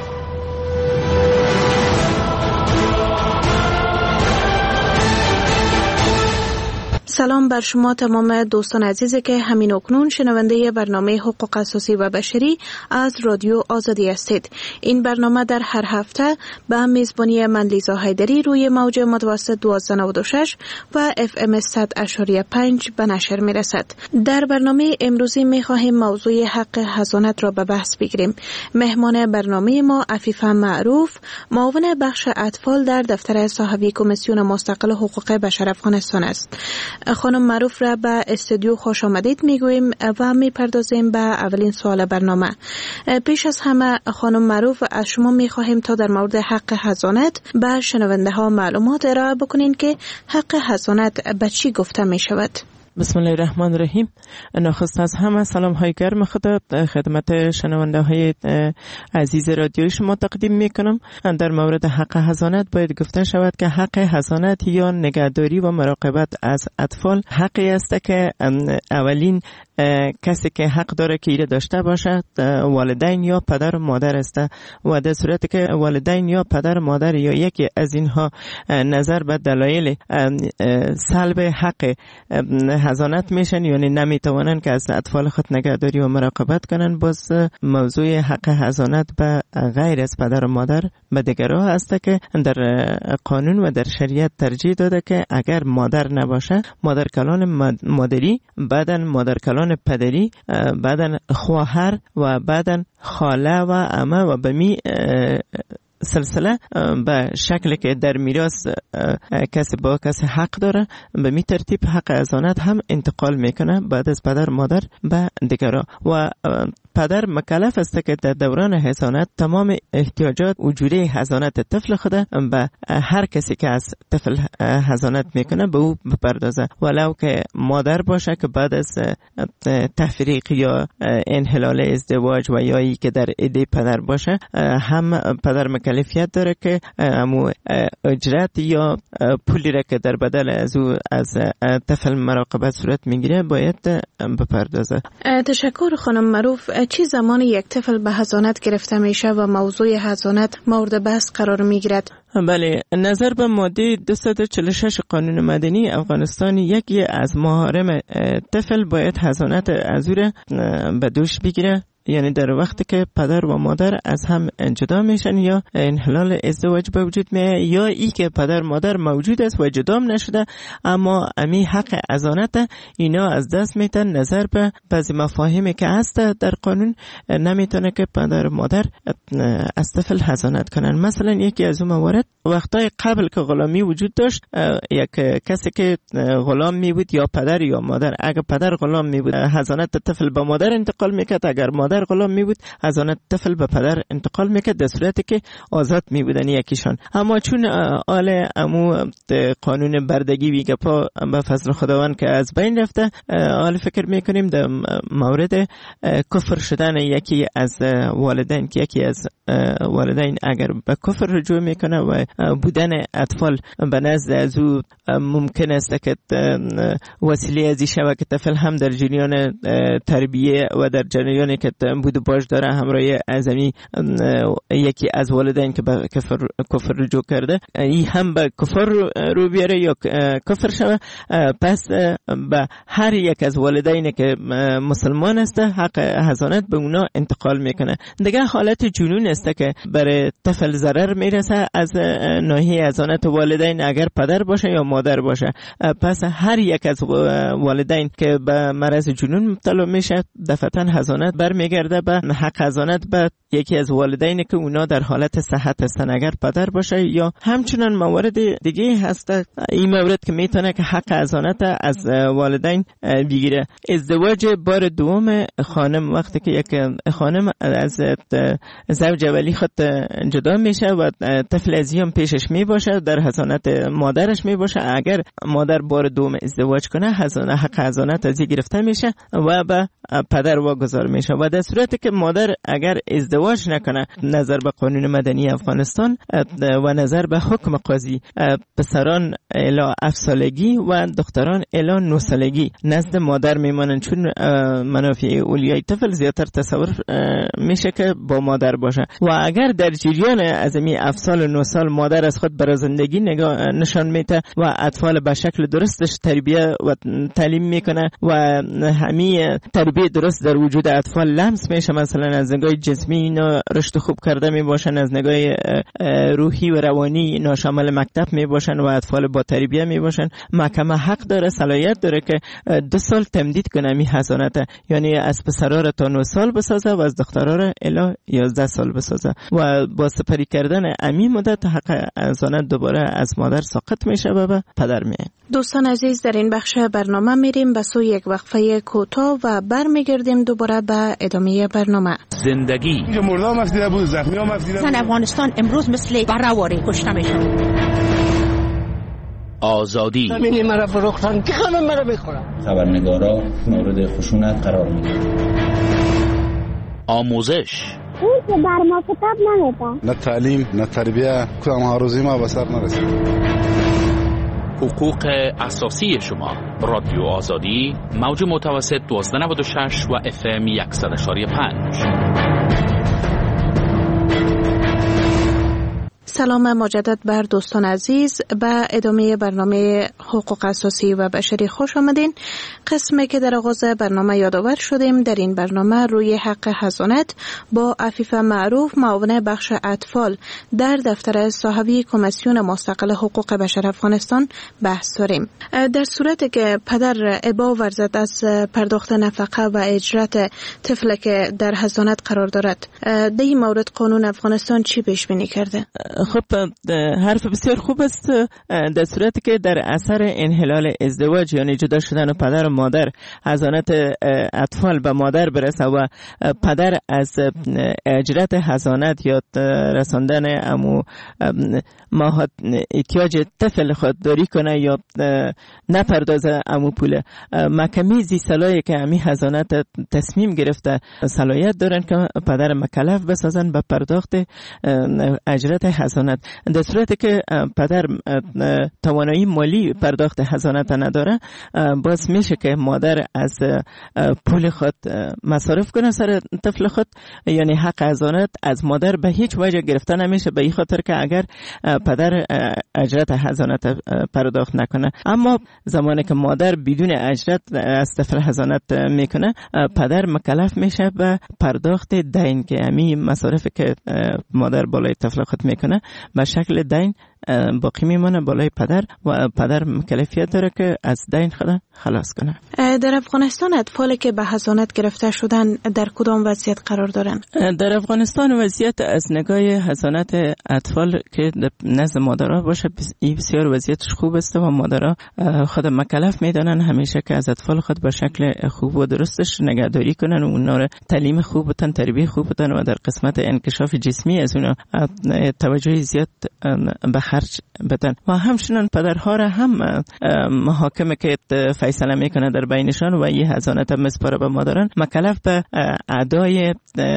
سلام بر شما تمام دوستان عزیزی که همین اکنون شنونده برنامه حقوق اساسی و بشری از رادیو آزادی هستید. این برنامه در هر هفته به میزبانی من لیزا حیدری روی موج متوسط دوازده نود و شش و اف ام صد اشاریه پنج به نشر می رسد. در برنامه امروزی می خواهیم موضوع حق حضانت را به بحث بگیریم. مهمان برنامه ما عفیفه معروف، معاون بخش اطفال در دفتر صاحبی کمیسیون مستقل حقوق بشر افغانستان است. خانم معروف را به استودیو خوش آمدید میگوییم و میپردازیم به اولین سوال برنامه. پیش از همه خانم معروف، از شما میخواهیم تا در مورد حق حضانت به شنونده ها معلومات ارائه بکنین که حق حضانت به چی گفته می شود. بسم الله الرحمن الرحیم. نخست از همه سلام های گرم خدا خدمت شنونده های عزیز رادیوی شما تقدیم می کنم. در مورد حق حضانت باید گفته شود که حق حضانت یا نگهداری و مراقبت از اطفال حقی است که اولین کسی که حق داره که ایره داشته باشد والدین یا پدر و مادر است و در صورتی که والدین یا پدر و مادر یا یکی از اینها نظر به دلایل سلب حق حضانت میشن یعنی نمیتوانند که از اطفال خود نگهداری و مراقبت کنند، باز موضوع حق حضانت به غیر از پدر و مادر به دیگرها است که در قانون و در شریعت ترجیح داده که اگر مادر نباشه مادر کلان مادری، بعداً مادر کلان پدری، بعداً خواهر و بعداً خاله و عمه و به می سلسله به شکلی که در میراث کسی با کسی حق داره به می ترتیب حق حضانت هم انتقال میکنه بعد از پدر مادر به دیگرها. و پدر مکلف است که در دوران حضانت تمام احتیاجات و جوره حضانت طفل خود به هر کسی که از طفل حضانت میکنه به او بپردازه، ولو که مادر باشه که بعد از تفریق یا انحلال ازدواج و یا ای که در عده پدر باشه، هم پدر مکلفیت داره که امو اجرت یا پولی را که در بدل از او از طفل مراقبت صورت میگیره باید بپردازه. تشکر خانم معروف. چه زمان یک طفل به حضانت گرفته میشه و موضوع حضانت مورد بحث قرار میگیرد؟ بله، نظر به ماده دویست و چهل و شش قانون مدنی افغانستان، یکی از محارم طفل باید حضانت از او را به دوش بگیره، یعنی در وقتی که پدر و مادر از هم جدا میشن یا انحلال ازدواج به وجود میاد، یا ای که پدر مادر موجود است و جدا نشده اما امی حق حضانت اینا از دست میتن. نظر به بعضی مفاهیمی که هست در قانون نمیتونه که پدر مادر از طفل حضانت کنن. مثلا یکی از اون موارد، وقتای قبل که غلامی وجود داشت، یک کسی که غلام می بود یا پدر یا مادر، اگر پدر غلام می بود حضانت طفل به مادر انتقال میکرد، اگر مادر غلام می بود حضانت طفل به پدر انتقال میکرد، در صورتی که آزاد می بودن یکیشان. اما چون آل امو قانون بردگی ویگه پا به فضل خداوند که از بین رفته، آل فکر میکنیم در مورد کفر شدن یکی از والدین که یکی از والدین اگر به کفر رجوع میکنه و بودن اطفال به نزد از او ممکن است که وسیله ازی شود که طفل هم در جریان تربیه و در جریانی که بود و باش داره همراه اعظمی یکی از والدین که به کفر, کفر رجوع کرده، این هم به کفر رو بیاره یا کفر شود، پس به هر یک از والدین که مسلمان است حق حضانت به اونا انتقال میکنه. دیگه حالت جنون است که برای طفل ضرر میرسه از ناحیه حضانت والدین، اگر پدر باشه یا مادر باشه، پس هر یک از والدین که به مرض جنون مبتلا میشه دفعتا حضانت برمیگرده به حق حضانت به یکی از والدین که اونا در حالت صحت هستن، اگر پدر باشه. یا همچنان موارد دیگه هست، این مورد که میتونه که حق حضانت از والدین بگیره. ازدواج بار دوم خانم، وقتی که یک خانم از زوج اولی خود جدا میشه و طفل ازیم پیشش می باشه، در حضانت مادرش می باشه، اگر مادر بار دوم ازدواج کنه حق حضانت ازی گرفته میشه و به پدر واگذار میشه. و در صورتی که مادر اگر ازدواج نکنه، نظر به قانون مدنی افغانستان و نظر به حکم قاضی، پسران الی هفت سالگی و دختران الی نه سالگی نزد مادر میمانن، چون منافع اولیای طفل زیادتر تصور میشه که با مادر باشه. و اگر در جریان از می هفت سال و نه سال مادر از خود برای زندگی نگاه نشان میده و اطفال به شکل درستش تربیت و تعلیم میکنه و همین تربیت درست در وجود اطفال لمس میشه، مثلا از نگاه جسمی اینا رشد خوب کرده می باشن، از نگاه روحی و روانی اینا شامل مکتب می باشن و اطفال با تربیت می باشن، محکمه حق داره، صلاحیت داره که دو سال تمدید کنه می حضانت، یعنی از پسرا را تا نه سال بسازه و از دخترا را الی یازده سال بسازه و با سپری کردن امی مدت حق حضانت دوباره از مادر ساقط میشه و به پدر میاد. دوستان عزیز، در این بخش برنامه میریم به سوی یک وقفه کوتاه و برمیگردیم دوباره به ادامه برنامه. زندگی اینجا مردم مفدیده بود، زخمی ها مفدیده بود. زن افغانستان امروز مثل برآوری کشته میشن. آزادی زمینی مرا فروختن که خانم مرا بخورم. خبرنگارا مورد خشونت قرار میگیرن. آموزش اون که بر ما کتاب نمیده، نه تعلیم نه تربیه، کدام هاروزی ما به سر نرسید. حقوق اساسی شما. رادیو آزادی، موج متوسط دوازده نود و شش و اف ام صد و یک و پنج. سلام مجدد بر دوستان عزیز، به ادامه برنامه حقوق اساسی و بشری خوش آمدین. قسمی که در آغاز برنامه یادآور شدیم، در این برنامه روی حق حضانت با عفیفه معروف، معاون بخش اطفال در دفتر صاحبی کمیسیون مستقل حقوق بشر افغانستان بحث داریم. در صورتی که پدر ابا ورزد از پرداخت نفقه و اجرت طفل که در حضانت قرار دارد، در این مورد قانون افغانستان چی پیش بینی کرده؟ خب حرف بسیار خوب است. در صورتی که در اثر انحلال ازدواج یعنی جدا شدن پدر و مادر حضانت اطفال به مادر برسه و پدر از اجرت حضانت یا رساندن امو ماهات احتیاج طفل خودداری کنه یا نپردازه امو پول، محکمه زی صلاحی که امی حضانت تصمیم گرفته صلاحیت دارن که پدر مکلف بسازن به پرداخت اجرت حضانت. در صورتی که پدر توانایی مالی پرداخت حضانت نداره، باز میشه که مادر از پول خود مصارف کنه سر طفل خود، یعنی حق حضانت از مادر به هیچ وجه گرفته نمیشه، به این خاطر که اگر پدر اجرت حضانت پرداخت نکنه. اما زمانی که مادر بدون اجرت از طفل حضانت میکنه، پدر مکلف میشه به پرداخت دین که امی مصارف که مادر بالای طفل خود میکنه به شکل دین باقی میمونه بالای پدر و پدر مکلفیت داره که از دین خود خلاص کنه. در افغانستان اطفالی که به حضانت گرفته شدن در کدام وضعیت قرار دارن؟ در افغانستان وضعیت از نگاه حضانت اطفال که نزد مادرها باشه بسیار وضعیتش خوب است و مادرها خود مکلف میدانن همیشه که از اطفال خود به شکل خوب و درستش نگهداری کنن و اونا رو تعلیم خوب بدن، تربیت خوب بدن و در قسمت انکشاف جسمی از اونا توجه زیاد به خرج بدن. و همچنان پدرها را هم محاکمه که فیصله میکنه در بینشان و این حضانت مسپاره به مادران مکلف به ادای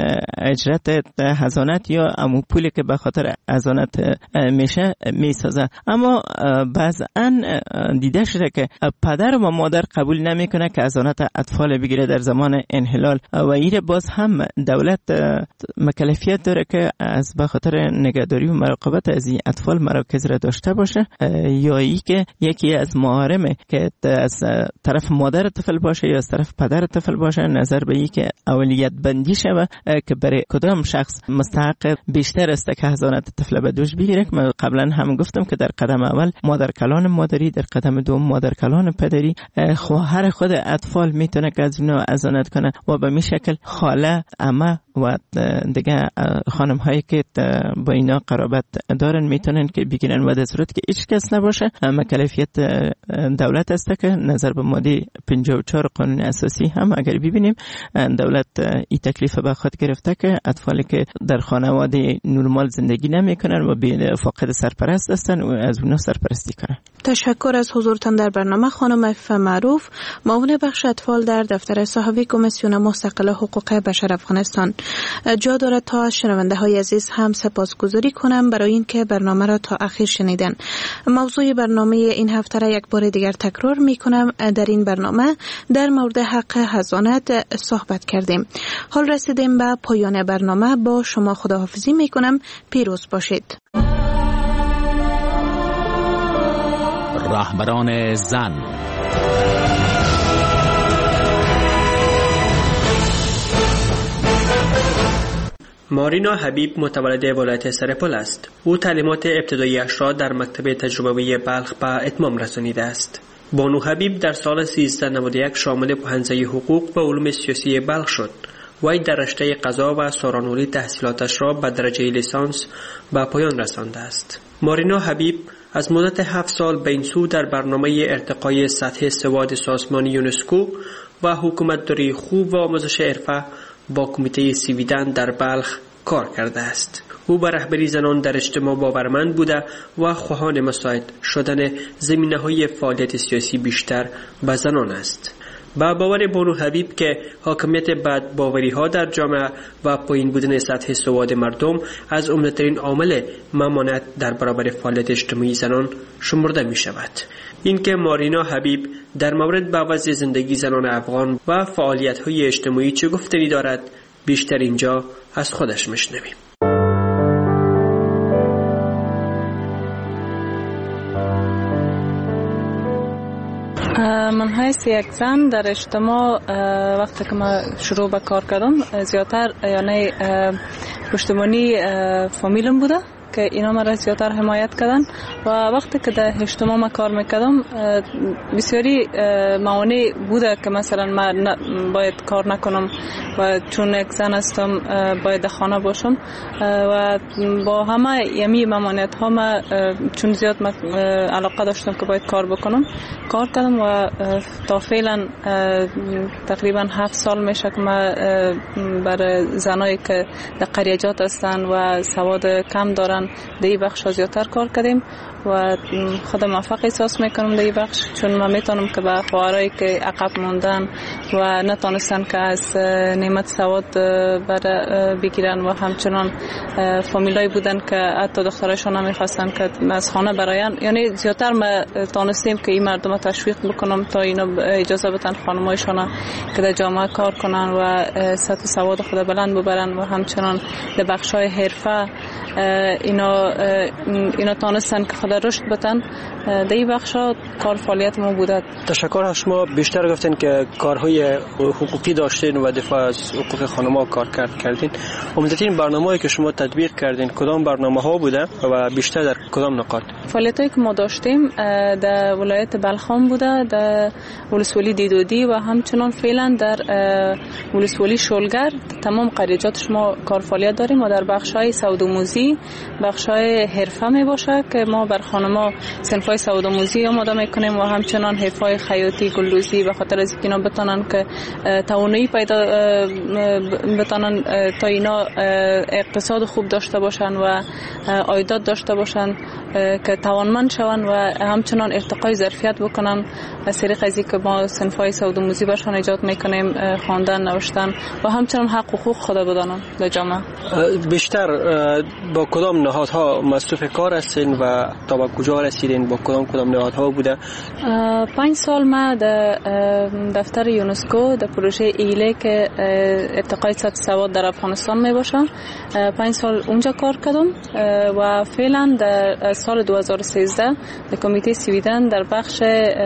اجرت حضانت یا امو پولی که به خاطر حضانت میشه میسازه. اما بعضا دیده شده که پدر و مادر قبول نمیکنه که حضانت اطفال بگیره در زمان انحلال و این باز هم دولت مکلفیت داره که از به خاطر نگهداری و مراقبت از این اطفال مراکز را داشته باشه، یا ای که یکی از محارمه که از طرف مادر طفل باشه یا از طرف پدر طفل باشه نظر به ای که اولیت بندی شوه که برای کدام شخص مستحق بیشتر است که حضانت طفل به دوش بگیره. من قبلا هم گفتم که در قدم اول مادر کلان مادری، در قدم دوم مادر کلان پدری. خواهر خود اطفال میتونه که از اینا حضانت کنه و به می شکل خاله، عمه و دیگه خانم هایی که با اینا قرابت دارن میتونن که بگیرن و در صورت که هیچ کس نباشه مکلفیت دولت است که نظر به ماده پنجاه و چهار قانون اساسی هم اگر ببینیم دولت این تکلیف به خود گرفته که اطفالی که در خانواده نرمال زندگی نمیکنن و فاقد سرپرست هستن و از اونها سرپرستی کنن. تشکر از حضورتان در برنامه خانم عفیفه معروف، معاون بخش اطفال در دفتر صاحبی کمیسیون مستقل حقوق بشر افغانستان. جا دارد تا از شنونده های عزیز هم سپاسگزاری کنم برای اینکه برنامه را تا اخیر شنیدن. موضوع برنامه این هفته را یک بار دیگر تکرار می کنم. در این برنامه در مورد حق حضانت صحبت کردیم. حال رسیدیم به پایان برنامه. با شما خداحافظی می کنم. پیروز باشید. رهبران زن. مارینا حبیب متولد ولایت سرپل است. او تعلیمات ابتدایی‌اش را در مکتب تجربوی بلخ به اتمام رسانیده است. بانو حبیب در سال سیزده نود و یک شامل پوهنځی حقوق و علوم سیاسی بلخ شد. وی در رشته قضا و سارانوری تحصیلاتش را به درجه لیسانس به پایان رسانده است. مارینا حبیب از مدت هفت سال به این سو در برنامه ارتقای سطح سواد سازمان یونسکو و حکومتداری خوب و آموزش حرفه با کمیته سیویدن در بلخ کار کرده است. او به رهبری زنان در اجتماع باورمند بوده و خواهان مساعد شدن زمینه‌های فعالیت سیاسی بیشتر به زنان است. با باور بانو حبیب که حاکمیت بد باوری ها در جامعه و پایین بودن سطح سواد مردم از عمده‌ترین عامل ممانعت در برابر فعالیت اجتماعی زنان شمرده می شود. اینکه مارینا حبیب در مورد به وضع زندگی زنان افغان و فعالیت های اجتماعی چه گفتنی دارد بیشتر اینجا از خودش میشنویم. من حیث یک زن در اجتماع وقتی که من شروع به کار کردم زیادتر یعنی پشتیبانی فامیلم بوده که اینا مرا زیادتر حمایت کردن و وقتی که در اجتماع ما کار میکردم بسیاری موانع بوده که مثلا من باید کار نکنم و چون یک زن هستم باید در خانه باشم و با همه یمی ممانعت ها ما چون زیاد علاقه داشتم که باید کار بکنم کار کردم و تا فعلا تقریبا هفت سال میشه که ما برای زنایی که در قریجات هستن و سواد کم دارن در این بخش زیادتر کار کردیم و خودم موفق احساس میکنم در این بخش چون من میتونم که به خواهرایی که عقب موندن و نتونستن که از نعمت سواد برای بگیرن و همچنان فامیلایی بودن که حتی دخترشون نمیخواستن که از خانه براین، یعنی زیادتر ما تونستیم که این مردم تشویق بکنم تا اینا اجازه بدن خانمایشان که در جامعه کار کنن و سطح سواد خود بلند ببرن و همچنان در بخشای حرفه اینا اینا تونستن که خود رشد بدن. در این بخشا کار فعالیت ما بوده. تشکر از شما. بیشتر گفتین که کارهای حقوقی داشتین و دفاع از حقوق خانم‌ها کار کرد کردین. عمدتاً برنامه‌ای که شما تطبیق کردین کدام برنامه‌ها بوده و بیشتر در کدام نقاط؟ فعالیتایی که ما داشتیم در ولایت بلخان بوده، در ولسوالی دیدودی و همچنان فعلا در ولسوالی شولگر تمام قریجات ما کار فعالیت داریم و در بخش‌های سودآموزی، بخش‌های حرفه می باشه که ما بر خانم‌ها صنف‌های سودآموزی آماده می‌کنیم و همچنان حرفه‌های خیاطی، گلدوزی به خاطر از اینکه اینا بتونن که توانایی پیدا بتونن تا اینا اقتصاد خوب داشته باشن و عایدات داشته باشن که توانمند شون و همچنان ارتقای ظرفیت بکنن از طریق از اینکه ما صنف‌های سودآموزی برشان ایجاد می‌کنیم، خواندن، نوشتن و همچنان حق و حقوق خود بدانن در جامعه. بیشتر با کدام نهادها مصروف کار هستین و تا به کجا رسیدین؟ با کدام کدام نهادها بوده؟ پنج سال ما در دفتر یونسکو در پروژه ایله که ارتقای سطح سواد در افغانستان می باشه پنج سال اونجا کار کردم و فعلا در سال دو هزار و سیزده در کمیته سویدن در بخش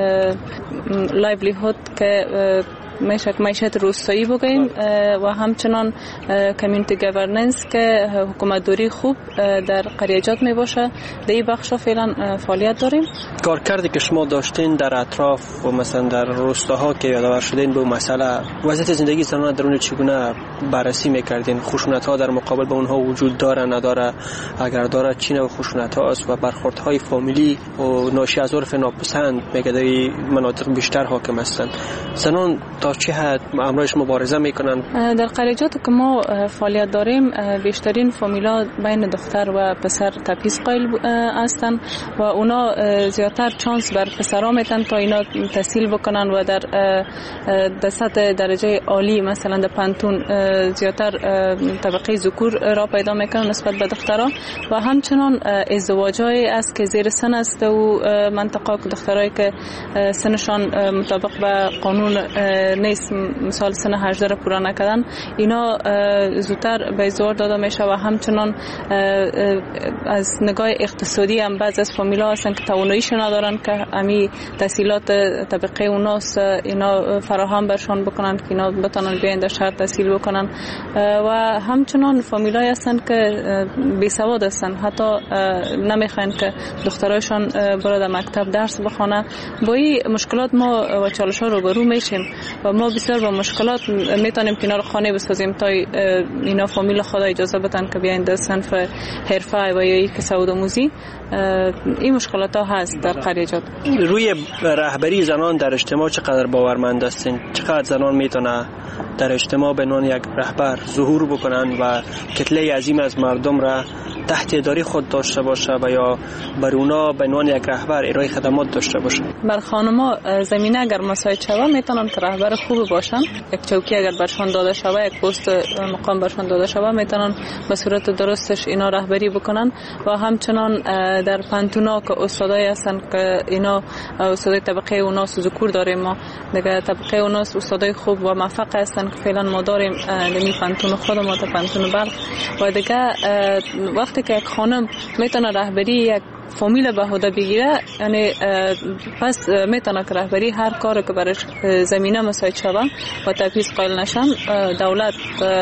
لایولیهود که میشه معیشت روستایی بگیم و همچنان کمیونیتی گورننس که حکومت دوری خوب در قریجات می باشه در این بخش فعلا فعالیت داریم. کارکردی که شما داشتین در اطراف و مثلا در روستاها که یادآور شدین به مسئله وضعیت زندگی زنان درون چگونه بررسی میکردین؟ خشونت ها در مقابل با اونها وجود داره نداره؟ اگر داره چی نوع خشونت هاست و برخوردهای فامیلی و ناشی از عرف ناپسند میگه در مناطق بیشتر حاکم هستند؟ زنان تا چه حد امروز مبارزه میکنن؟ در قریجات که ما فعالیت داریم بیشترین فامیلا بین دختر و پسر تبعیض قائل هستند و اونا زیادتر چانس بر پسرها میتن تا اینا تحصیل بکنن و در در سطح درجه عالی مثلا در پانتون زیادتر طبقه ذکور را پیدا میکنن نسبت به دخترها و همچنان ازدواجای است که زیر سن است و منطقه که دخترایی که سنشان مطابق به قانون نیست، مثال سن هجده را پورا نکردن، اینا زودتر به ازدواج داده میشه و همچنان از نگاه اقتصادی هم بعض از فامیلا هستن که تواناییش ندارن که امی تحصیلات طبقه اوناس اینا فراهم برشان بکنن که اینا بتونن بیاین در شهر تحصیل بکنن و همچنان فامیلای هستن که بی سواد هستن، حتی نمیخواین که دخترایشان برای در مکتب درس بخونه. با این مشکلات ما و چالش ها روبرو میشیم و ما بسیار با مشکلات میتونیم که اینا رو خانه بسازیم تا اینا فامیل خدا اجازه بدن که بیاین در صنف حرفه و یا یک سودآموزی. این مشکلات ها هست در قریجات. روی رهبری زنان در اجتماع چقدر باورمند هستین؟ چقدر زنان میتونه در اجتماع به عنوان یک رهبر ظهور بکنن و کتله عظیم از مردم را تحت اداره خود داشته باشه و یا بر اونا به عنوان یک رهبر ارائه خدمات داشته باشه؟ بر خانم‌ها زمینه اگر مساعد شوه میتونن که رهبر خوب باشن. یک چوکی اگر برشان داده شوه، یک پست مقام برشان داده شوه، میتونن به صورت درستش اینا رهبری بکنن و همچنان در پانتونا که استادای هستن که اینا استادای طبقه اوناس ذکور داریم، ما دیگه طبقه اوناس استادای خوب و موفق هستن که فعلا ما داریم دمی پانتون خودم و پانتون بلخ و دیگه وقتی که یک خانم میتونه رهبری یک فامیل بهوده بگیره، یعنی پس میتونه که رهبری هر کار که برش زمینه مساعد شوه و تبعیض قائل نشن، دولت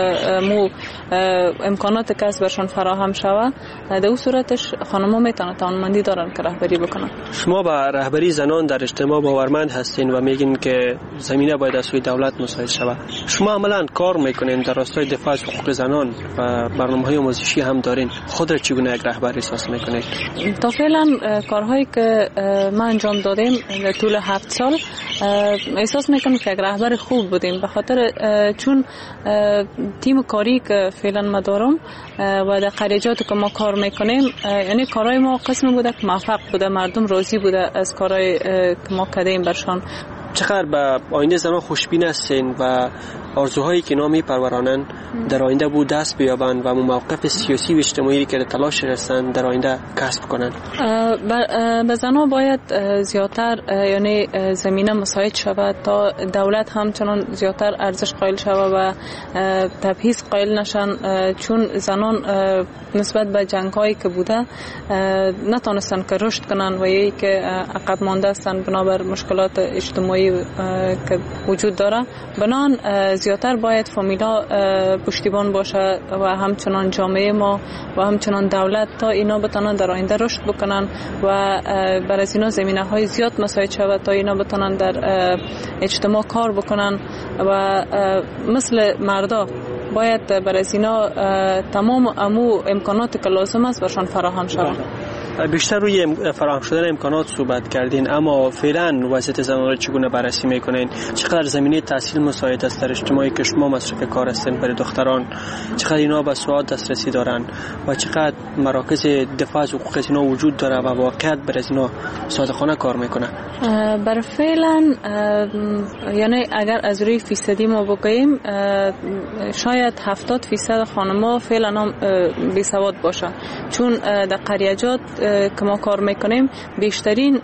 مو امکانات کسب برشان فراهم شوه، در اون صورتش خانم‌ها میتونه توانمندی دارن که رهبری بکنن. شما با رهبری زنان در اجتماع باورمند هستین و میگین که زمینه باید از سوی دولت مساعد شوه. شما عملاً کار میکنین در راستای دفاع از حقوق زنان و برنامه‌های آموزشی هم دارین. خود را چگونه یک رهبر احساس میکنید؟ تا فعلا کارهایی که ما انجام دادیم در طول هفت سال احساس میکنم که یک رهبر خوب بودیم، به خاطر چون تیم کاری که فعلا ما دارم و در قریجات که ما کار میکنیم، یعنی کارهای ما قسم بوده که موفق بوده، مردم راضی بوده از کارهای که ما کردیم برشان. چقدر به آینده زنان خوشبین هستین و آرزوهایی که نامی پرورانن در آینده بود دست بیابند و موقف سیاسی و اجتماعی که تلاش هستند در آینده کسب کنند؟ به زنان باید زیادتر یعنی زمینه مساعد شود تا دولت همچنان زیادتر ارزش قائل شود و تبعیض قائل نشن، چون زنان نسبت به جنگ هایی که بوده نتونستن که رشد کنن و یکی که عقب مانده هستن بنابر مشکلات اجتماعی که وجود داره. بنان زیادتر باید فامیلا پشتیبان باشه و همچنان جامعه ما و همچنان دولت تا اینا بتونن در آینده رشد بکنن و بر از اینا زمینه های زیاد مساعد شود تا اینا بتونن در اجتماع کار بکنن و مثل مردا باید بر از اینا تمام امو امکانات که لازم است برشان فراهم شود. بیشتر روی فراهم شدن امکانات صحبت کردین، اما فعلا وضعیت زنان را چگونه بررسی میکنین؟ چقدر زمینه تحصیل مساعد است در اجتماعی که شما مصرف کار هستین برای دختران؟ چقدر اینا به سواد دسترسی دارن و چقدر مراکز دفاع از حقوق اینا وجود داره و واقعیت بر از اینا صادقانه کار میکنه؟ بر فعلا یعنی اگر از روی فیصدی ما بگیم شاید هفتاد فیصد خانم‌ها فعلا هم بی سواد باشه، چون در قریجات که ما کار میکنیم بیشترین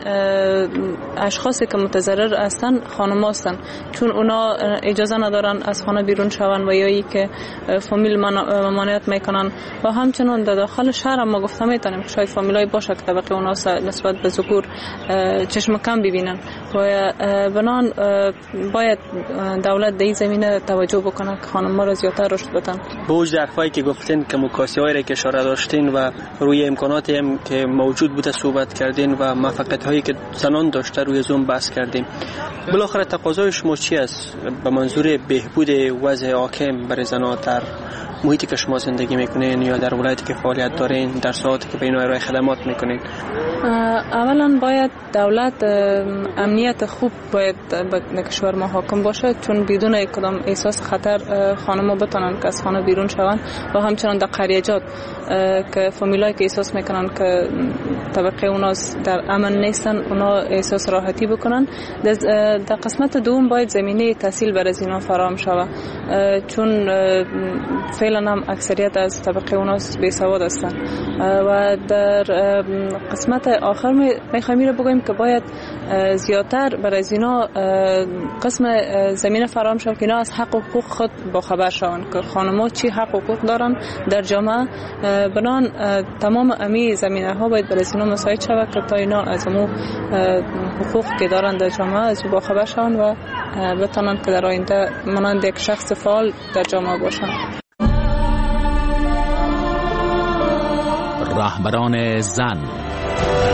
اشخاصی که متضرر هستن خانم هستن، چون اونا اجازه ندارن از خانه بیرون شون و یا ای که فامیل ممانعت میکنن و همچنان در داخل شهر ما گفته میتونیم که شاید فامیلای باشه که طبقه اونا نسبت به ذکور چشم کم ببینن و بنان باید دولت در این زمینه توجه بکنه که خانم ها را زیادتر رشد بدن. با وجود حرفایی که گفتین که مکاسبه هایی که اشاره داشتین و روی امکاناتی هم که موجود بوده صحبت کردین و موفقیت هایی که زنان داشته روی زوم بحث کردین، بالاخره تقاضای شما چی است به منظور بهبود وضع حاکم برای زنان در محیطی که شما زندگی میکنین یا در ولایتی که فعالیت دارین، در ساعاتی که به اینا ارائه خدمات میکنین؟ اولا باید دولت امنیت خوب باید به کشور ما حاکم باشه، چون بدون کدام احساس خطر خانم‌ها بتونن که از خانه بیرون شوند و همچنان در قریجات که فامیلایی که احساس میکنن که طبقه اونا در امن نیستن اونا احساس راحتی بکنن. در قسمت دوم باید زمینه تحصیل برای اینا فراهم شود، چون فعلا هم اکثریت از طبقه اونا بی سواد هستن و در قسمت آخر میخوایم رو بگویم که باید زیادتر برای اینا قسم زمینه فراهم شود که اینا از حق و حقوق خود باخبر شوند که خانم‌ها چی حق و حقوق دارن در جامعه. بنان تمام امی زمینه ها باید برای اینا مساعد شود که تا اینا از امو حقوق که دارن در جامعه از باخبر شوند و بتونن که در آینده مانند یک شخص فعال در جامعه باشن. رهبران زن